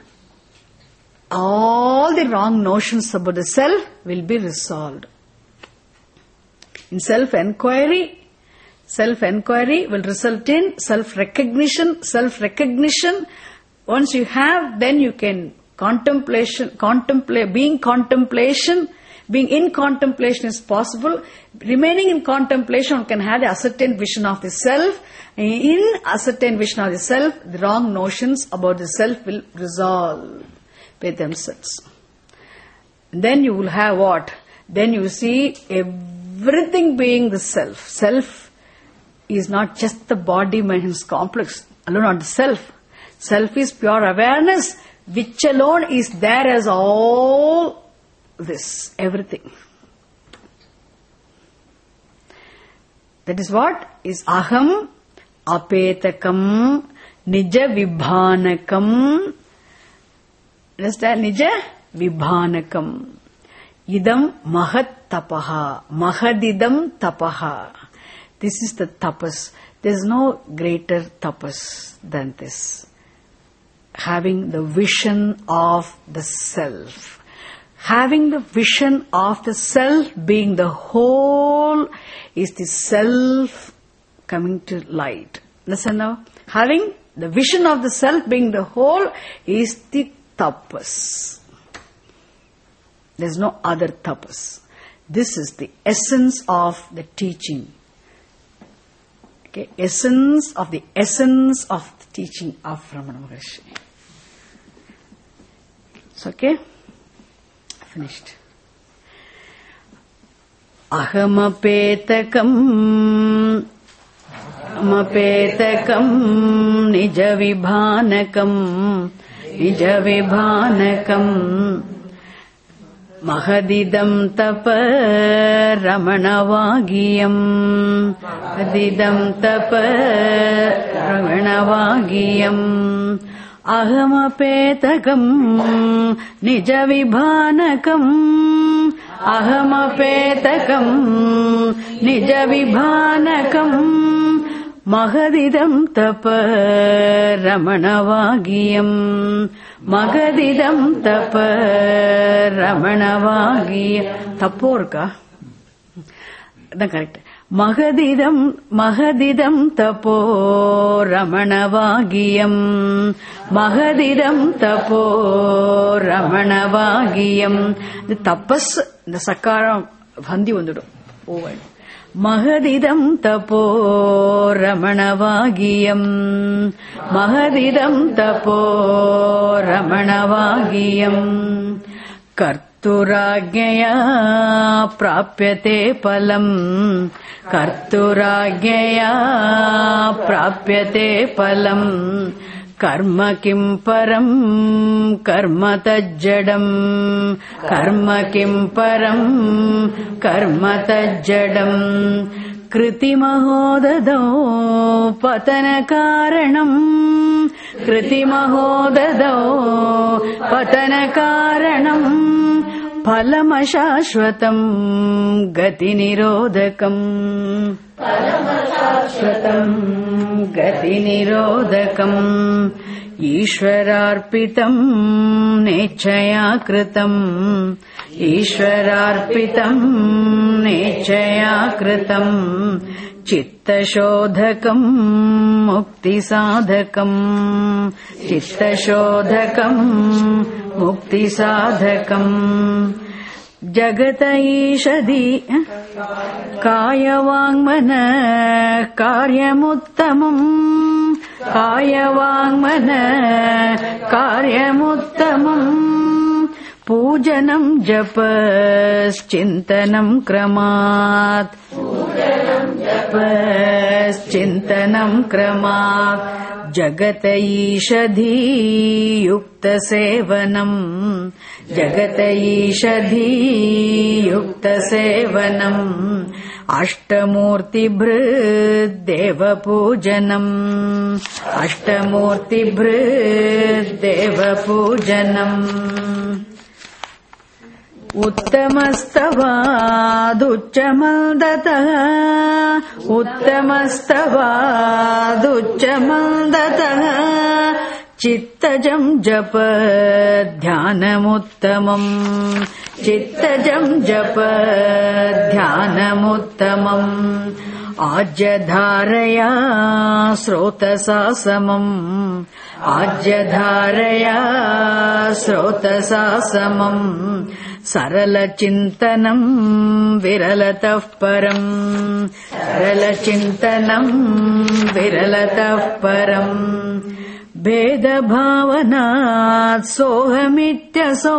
all the wrong notions about the self will be resolved. In self-enquiry, self-enquiry will result in self-recognition, self-recognition. Once you have, then you can contemplation, contemplate, being contemplation, being in contemplation is possible. Remaining in contemplation, one can have the ascertained vision of the self. In ascertained vision of the self, the wrong notions about the self will resolve by themselves. Then you will have what? Then you see everything being the self. Self is not just the body, mind, complex, alone not the self. Self is pure awareness, which alone is there as all this, everything. That is what is aham, apetakam, nija vibhanakam. Understand? Nija vibhanakam. Idam mahat tapaha, mahadidam tapaha. This is the tapas. There is no greater tapas than this. Having the vision of the self. Having the vision of the self being the whole is the self coming to light. Listen now. Having the vision of the self being the whole is the tapas. There is no other tapas. This is the essence of the teaching. Okay, essence of the essence of the teaching of Ramana Maharshi. It's okay? Finished. Ahamapetakam, amapetakam, nija vibhanakam, nija vibhanakam, mahadidam tapa ramanavagiyam, mahadidam tapa ramanavagiyam. Ahamapetakam nija vibhanakam, ahamapetakam nija vibhanakam, mahadidam tapa ramanavagiyam, mahadidam tapa ramanavagiyam. Tappo irukka? That's correct. Mahadidam, mahadidam tapo ramanavagiyam, mahadidam tapo ramanavagiyam. The tapas, the sakara bhandi vandudu. Over. Mahadidam tapo ramanavagiyam, mahadidam tapo ramanavagiyam. Karturajñaya prapyate palam, karturajñaya prapyate palam, karma kim param, karma tajjadam, karma kim param, karma tajjadam, kriti mahodadau patana karanam, कृतिमहोददौ पतनकारणम् फलमशाश्वतम् गतिनिरोधकम् फलमशाश्वतम् गतिनिरोधकम् ईश्वरार्पितम् नेच्छया कृतम् ईश्वरार्पितम् नेच्छया कृतम् चित्तशोधकम् मुक्तिसाधकम् चित्तशोधकम् मुक्तिसाधकम् जगत ईषदि कायवाङ्मन कार्यमुत्तमम् कायवाङ्मन कार्यमुत्तमम् पूजनम् जपश्चिन्तनम् क्रमात् पूजनम् जपश्चिन्तनम् क्रमात् जगत ईषधी युक्तसेवनम् जगत ईषधी युक्तसेवनम् अष्टमूर्तिभृद्देवपूजनम् अष्टमूर्तिभृद्देवपूजनम् उत्तमस्तवादुच्चमन्दतः उत्तमस्तवादुच्चमन्दतः चित्तजम् जप ध्यानमुत्तमम् चित्तजम् जप ध्यानमुत्तमम् आज्यधारया स्रोतसा समम् आज्यधारया स्रोतसा समम् सरलचिन्तनम् विरलतः परम् सरलचिन्तनम् विरलतः परम् भेदभावनात् सोऽहमित्यसौ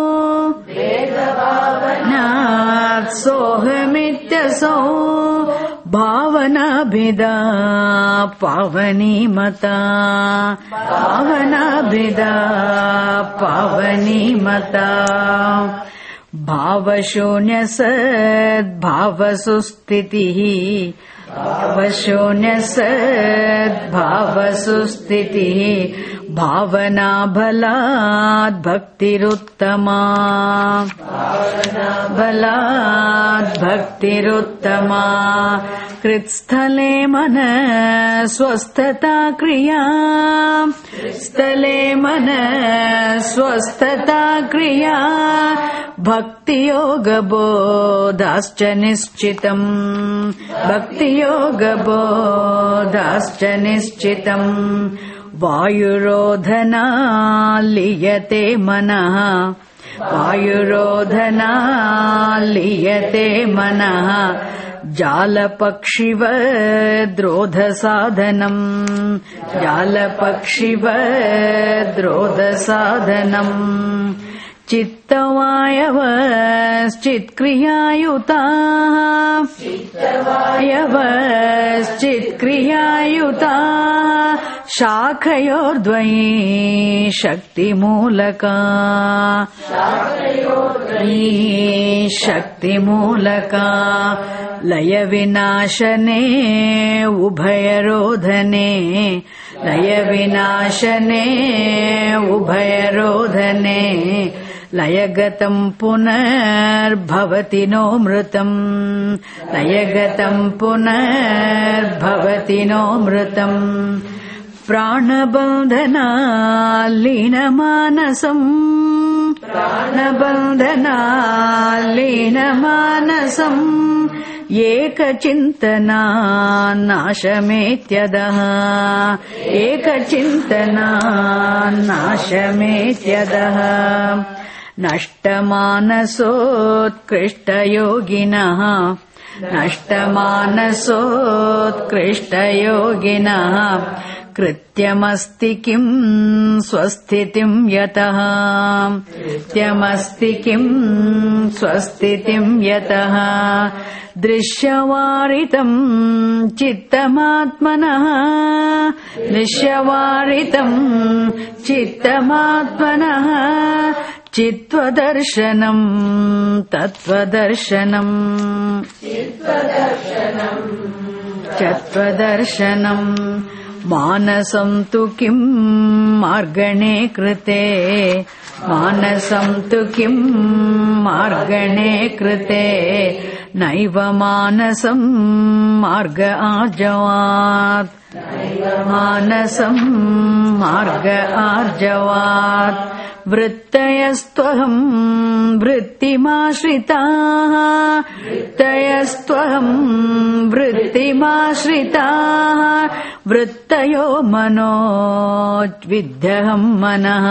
भेदभावनात् सोऽहमित्यसौ भावनाभिदा पावनीमता भावनाभिदा पावनीमता भावशून्यसद्भावसुस्थितिः भावशून्यसद्भावसुस्थितिः भावनाबलात् भक्तिरुत्तमा भावनाबलात् भक्तिरुत्तमा कृत्स्थले मनः स्वस्थता क्रिया स्थले मनः स्वस्थता क्रिया भक्तियोगबोधाश्च निश्चितम् भक्तियोगबोधाश्च निश्चितम् वायुरोधना लीयते मनः वायुरोधना लीयते मनः जालपक्षिवद्रोधसाधनम् जालपक्षिवद्रोधसाधनम् चित्तवायवश्चित्क्रियायुताः चित्तवायवश्चित्क्रियायुताः शाखयोर्द्वयी शक्तिमूलका शाखयोर्द्वयी शक्तिमूलका लयविनाशने उभयरोधने लयविनाशने उभयरोधने लयगतम् पुनर्भवति नो मृतम् लयगतम् पुनर्भवति नो मृतम् प्राणबन्धनाल्लीनमानसम् प्राणबन्धनाल्लीनमानसम् एकचिन्तनान्नाशमेत्यदः एकचिन्तनान्नाशमेत्यदः नष्टमानसोत्कृष्टयोगिनः नष्टमानसोत्कृष्टयोगिनः कृत्यमस्ति किम् स्वस्थितिम् यतः कृत्यमस्ति किम् स्वस्थितिम् यतः दृश्यवारितम् चित्तमात्मनः दृश्यवारितम् चित्तमात्मनः चित्त्वदर्शनम् तत्त्वदर्शनम् चित्त्वदर्शनम् मानसं तु किं मार्गणे कृते मानसं तु किं मार्गणे कृते नैव मानसं मार्ग आर्जवात् मानसं मार्ग आर्जवात् वृत्तयस्त्वहं वृत्तिमाश्रिताः वृत्तयस्त्वहं वृत्तिमाश्रिताः वृत्तयो मनो विद्यहं मनः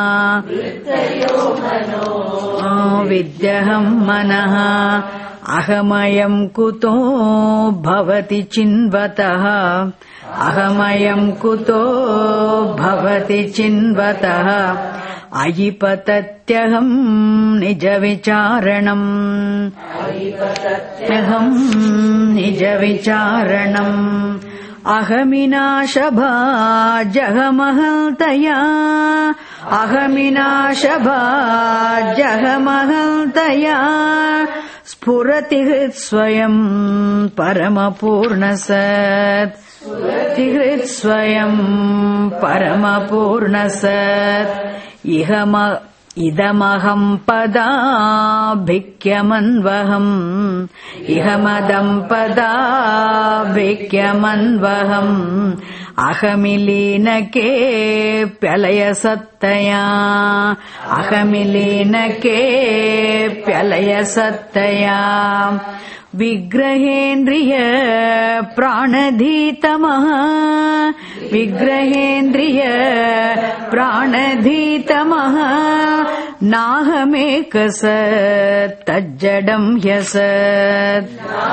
विद्यहं मनः अहमयं कुतो भवति चिन्वतः अहमयं कुतो भवति चिन्वतः अयि पतत्यहं निजविचारणम् अहं निजविचारणम् अहमिनाशभाजहमहन्तया अहमिनाशभाजहमहन्तया स्फुरति हृत्स्वयं परमपूर्णसत् स्फुरति हृत्स्वयं परमपूर्णसत् इहम इदमहं पदाभिक्यमन्वहम् इहमदं पदाभिक्यमन्वहम् अहमिलीनके प्यलयसत्तया अहमिलीनके प्यलयसत्तया विग्रहेन्द्रिय प्राणधीतमः विग्रहेन्द्रिय प्राणधीतमः नाहमेकसत् तज्जडं ह्यसत्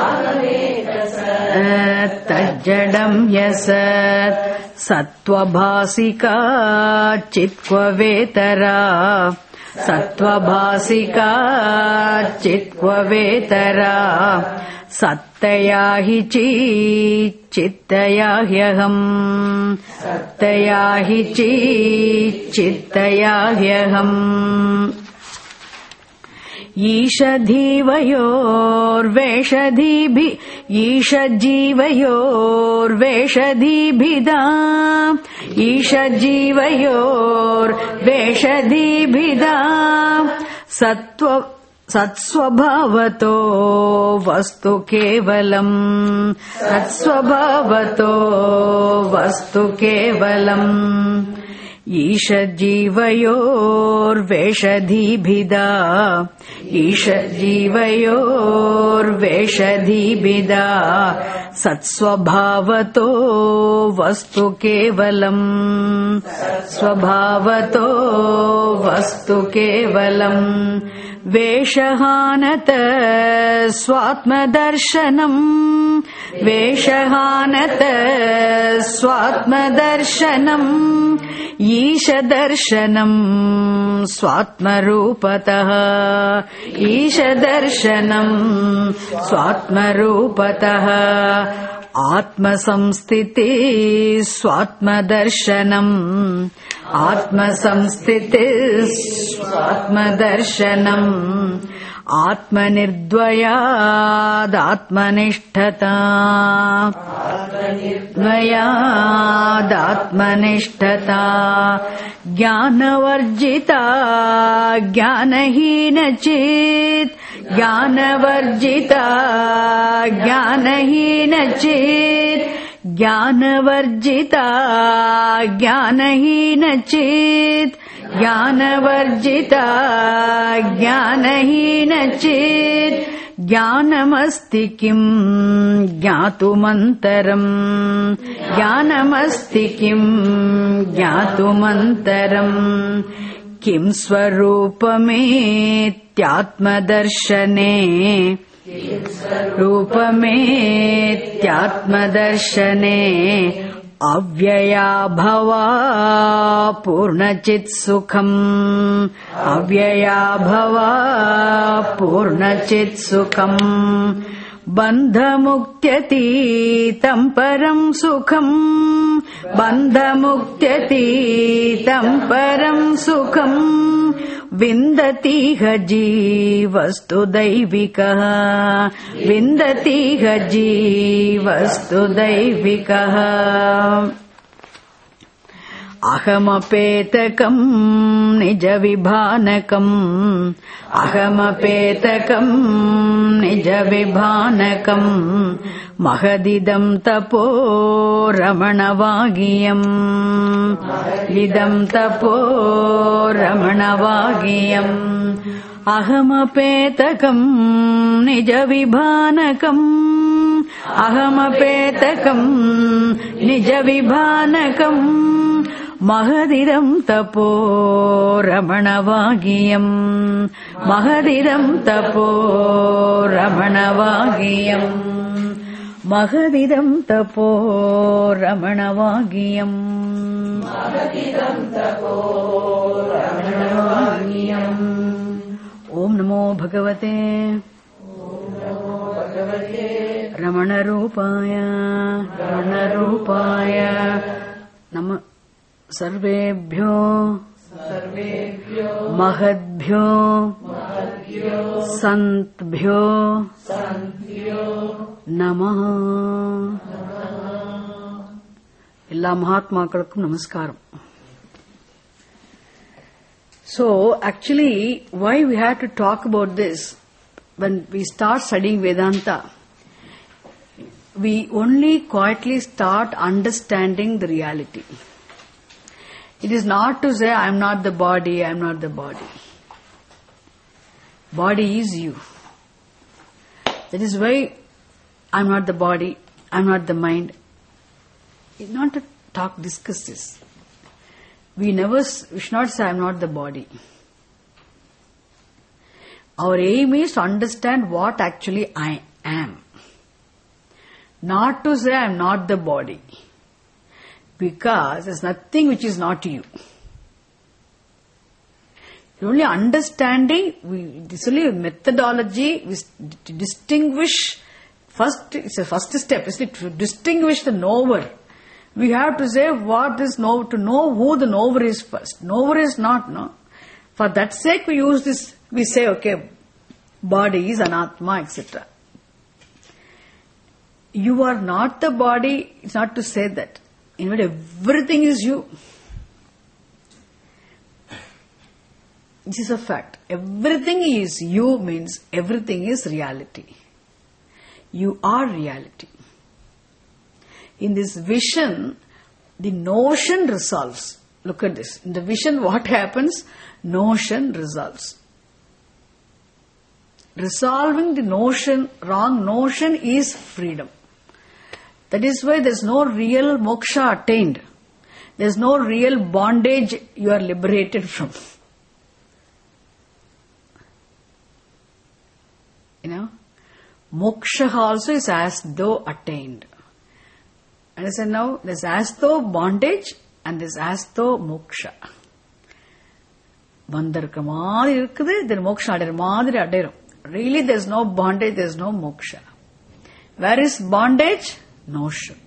तज्जडं ह्यसत् सत्त्वभासिका चित्क्ववेतरा सत्त्वभासिका चित्क्ववेतरा सत्तया हि चित्तया ह्यहम् सत्तया हि चित्तया ह्यहम् ईषधीवयोर्वेषधीभि ईषजीवयोर्वेषधीभिदा ईषजीवयोर्वेषधीभिदा सत्त्व सत्स्वभावतो वस्तु केवलम् सत्स्वभावतो वस्तु केवलम् ईषजीवयोर्वेषधीभिदा ईषजीवयोर्वेषधीभिदा सत्स्वभावतो वस्तु केवलम् स्वभावतो वस्तु केवलम् वेषहानत स्वात्मदर्शनम् वेषहानत स्वात्मदर्शनम् ईशदर्शनम् स्वात्मरूपतः ईशदर्शनम् स्वात्मरूपतः आत्मसंस्थिति स्वात्मदर्शनम् आत्मसंस्थिति स्वात्मदर्शनम् आत्मनिर्द्वयादात्मनिष्ठता आत्मनिर्द्वयादात्मनिष्ठता ज्ञानवर्जिता ज्ञानहीनचित् ज्ञानवर्जिता ज्ञानहीनचित् ज्ञानवर्जिता ज्ञानहीनचित् ज्ञानवर्जिता ज्ञानहीनचित् ज्ञानमस्ति किं ज्ञातुमन्तरम् ज्ञानमस्ति किं ज्ञातुमन्तरम् किं स्वरूपमेत्यात्मदर्शने रूपमेत्यात्मदर्शने अव्यया भवा पूर्णचित् सुखम् अव्यया भवा पूर्णचित् सुखम् बन्धमुक्त्यतीतं परं सुखम् बन्धमुक्त्यतीतं परं सुखम् विन्दतीह जीवस्तु दैविकः विन्दतीह जीवस्तु दैविकः Ahamapetakam nijavibhanakam. Ahamapetakam nijavibhanakam. Mahadidam tapo ramanavagiyam. Idam tapo ramanavagiyam. Ahamapetakam nijavibhanakam. Ahamapetakam nijavibhanakam. Mahadidam tapo ramanavagiyam. Mahadidam tapo ramanavagiyam. Mahadidam tapo ramanavagiyam. Mahadidam tapo ramanavagiyam. Om Namo Bhagavate. Om Namo Bhagavate. Ramana Rupaya. Ramana Rupaya. Nama Sarvebhyo. Sarvebhyo. Mahadbhyo. Mahadbhyo. Santbhyo. Santbhyo. Namaha. Ella Mahatmakalukkum Namaskaram. So, actually, why we have to talk about this? When we start studying Vedanta, we only quietly start understanding the reality. It is not to say, I am not the body, I am not the body. Body is you. That is why I am not the body, I am not the mind. It's not to talk, discuss this. We never, we should not say, I am not the body. Our aim is to understand what actually I am. Not to say, I am not the body. Because there is nothing which is not you. Only understanding, we, this is only a methodology we, to distinguish. First, it's a first step, is to distinguish the knower. We have to say what is knower, to know who the knower is first. Knower is not, no. For that sake we use this, we say, okay, body is anatma, et cetera. You are not the body, it's not to say that. In fact, everything is you. This is a fact. Everything is you means everything is reality. You are reality. In this vision, the notion resolves. Look at this. In the vision, what happens? Notion resolves. Resolving the notion, wrong notion is freedom. That is why there is no real moksha attained. There is no real bondage you are liberated from. You know, moksha also is as though attained. Understand now? There is as though bondage and there is as though moksha. Bandarka maadhiri irukkudu, then moksha adairu maadhiri adairum. Really there is no bondage, there is no moksha. Where is bondage? Notion.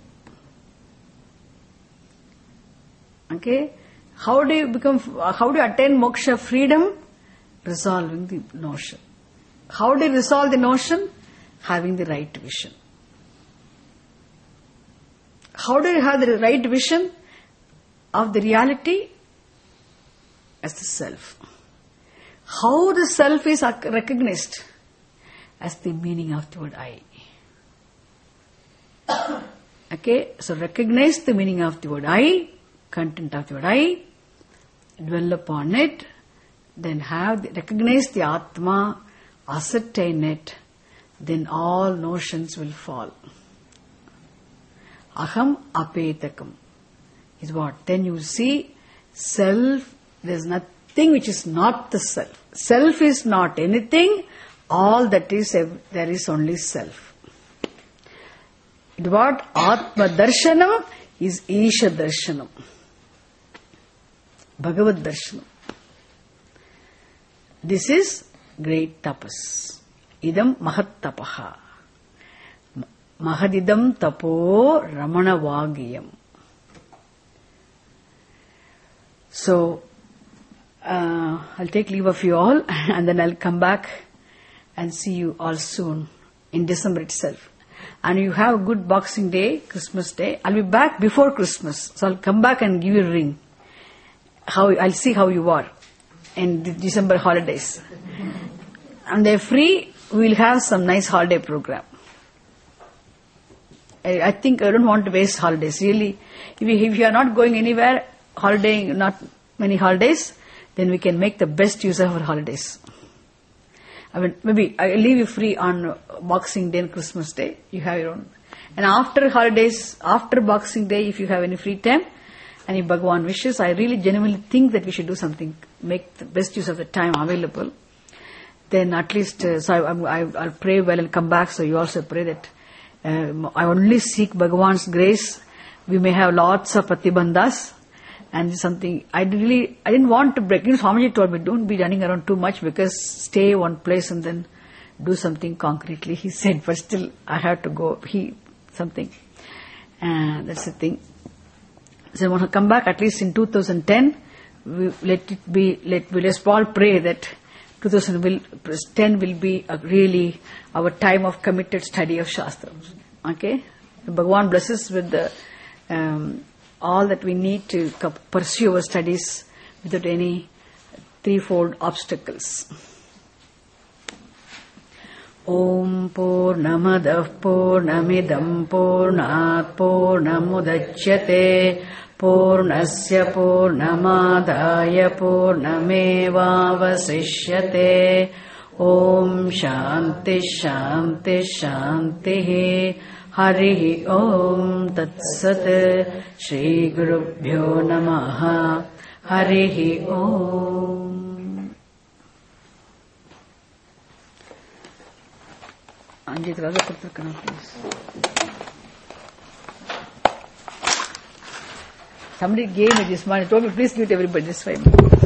Okay? How do you become, how do you attain moksha freedom? Resolving the notion. How do you resolve the notion? Having the right vision. How do you have the right vision of the reality? As the self. How the self is recognized? As the meaning of the word I. Okay, so recognize the meaning of the word I, content of the word I, dwell upon it, then have the, recognize the Atma, ascertain it, then all notions will fall. Aham apetakam is what? Then you see self, there is nothing which is not the self. Self is not anything, all that is, there is only self. What? Atma darshanam is Isha darshanam. Bhagavad darshanam. This is great tapas. Idam mahat tapaha. Mahadidam tapo ramana vagiyam. So, uh, I'll take leave of you all and then I'll come back and see you all soon in December itself. And you have a good Boxing Day, Christmas Day. I'll be back before Christmas. So I'll come back and give you a ring. how I'll see how you are in the December holidays. And they're free, we'll have some nice holiday program. I, I think I don't want to waste holidays. Really, if you, if you are not going anywhere, holidaying, not many holidays, then we can make the best use of our holidays. I mean, maybe I'll leave you free on Boxing Day and Christmas Day. You have your own. And after holidays, after Boxing Day, if you have any free time, and if Bhagavan wishes, I really genuinely think that we should do something, make the best use of the time available. Then at least, uh, so I, I, I'll pray well and come back, so you also pray that um, I only seek Bhagavan's grace. We may have lots of pratibandhas, and something, I really, I didn't want to break. You know, Swamiji told me, don't be running around too much, because stay one place and then do something concretely. He said, but still, I have to go, he, something. And that's the thing. So I want to come back at least in two thousand ten. We, let it be, let, we let's all pray that two thousand ten will be a really our time of committed study of Shastra. Okay? Bhagavan blesses with the, um, all that we need to pursue our studies without any threefold obstacles. Om Purnamadah Purnamidam Purnat Purnamudachyate Purnasya Purnamadaya Purnamevavasishyate. Om Shanti Shanti Shanti. Harihi Om Tatsat. Shri Gurubhyo Namaha. Harihi Om. Anjit Raja Purtakana, please. Somebody gave me this money. Told me, please give it to everybody. This way.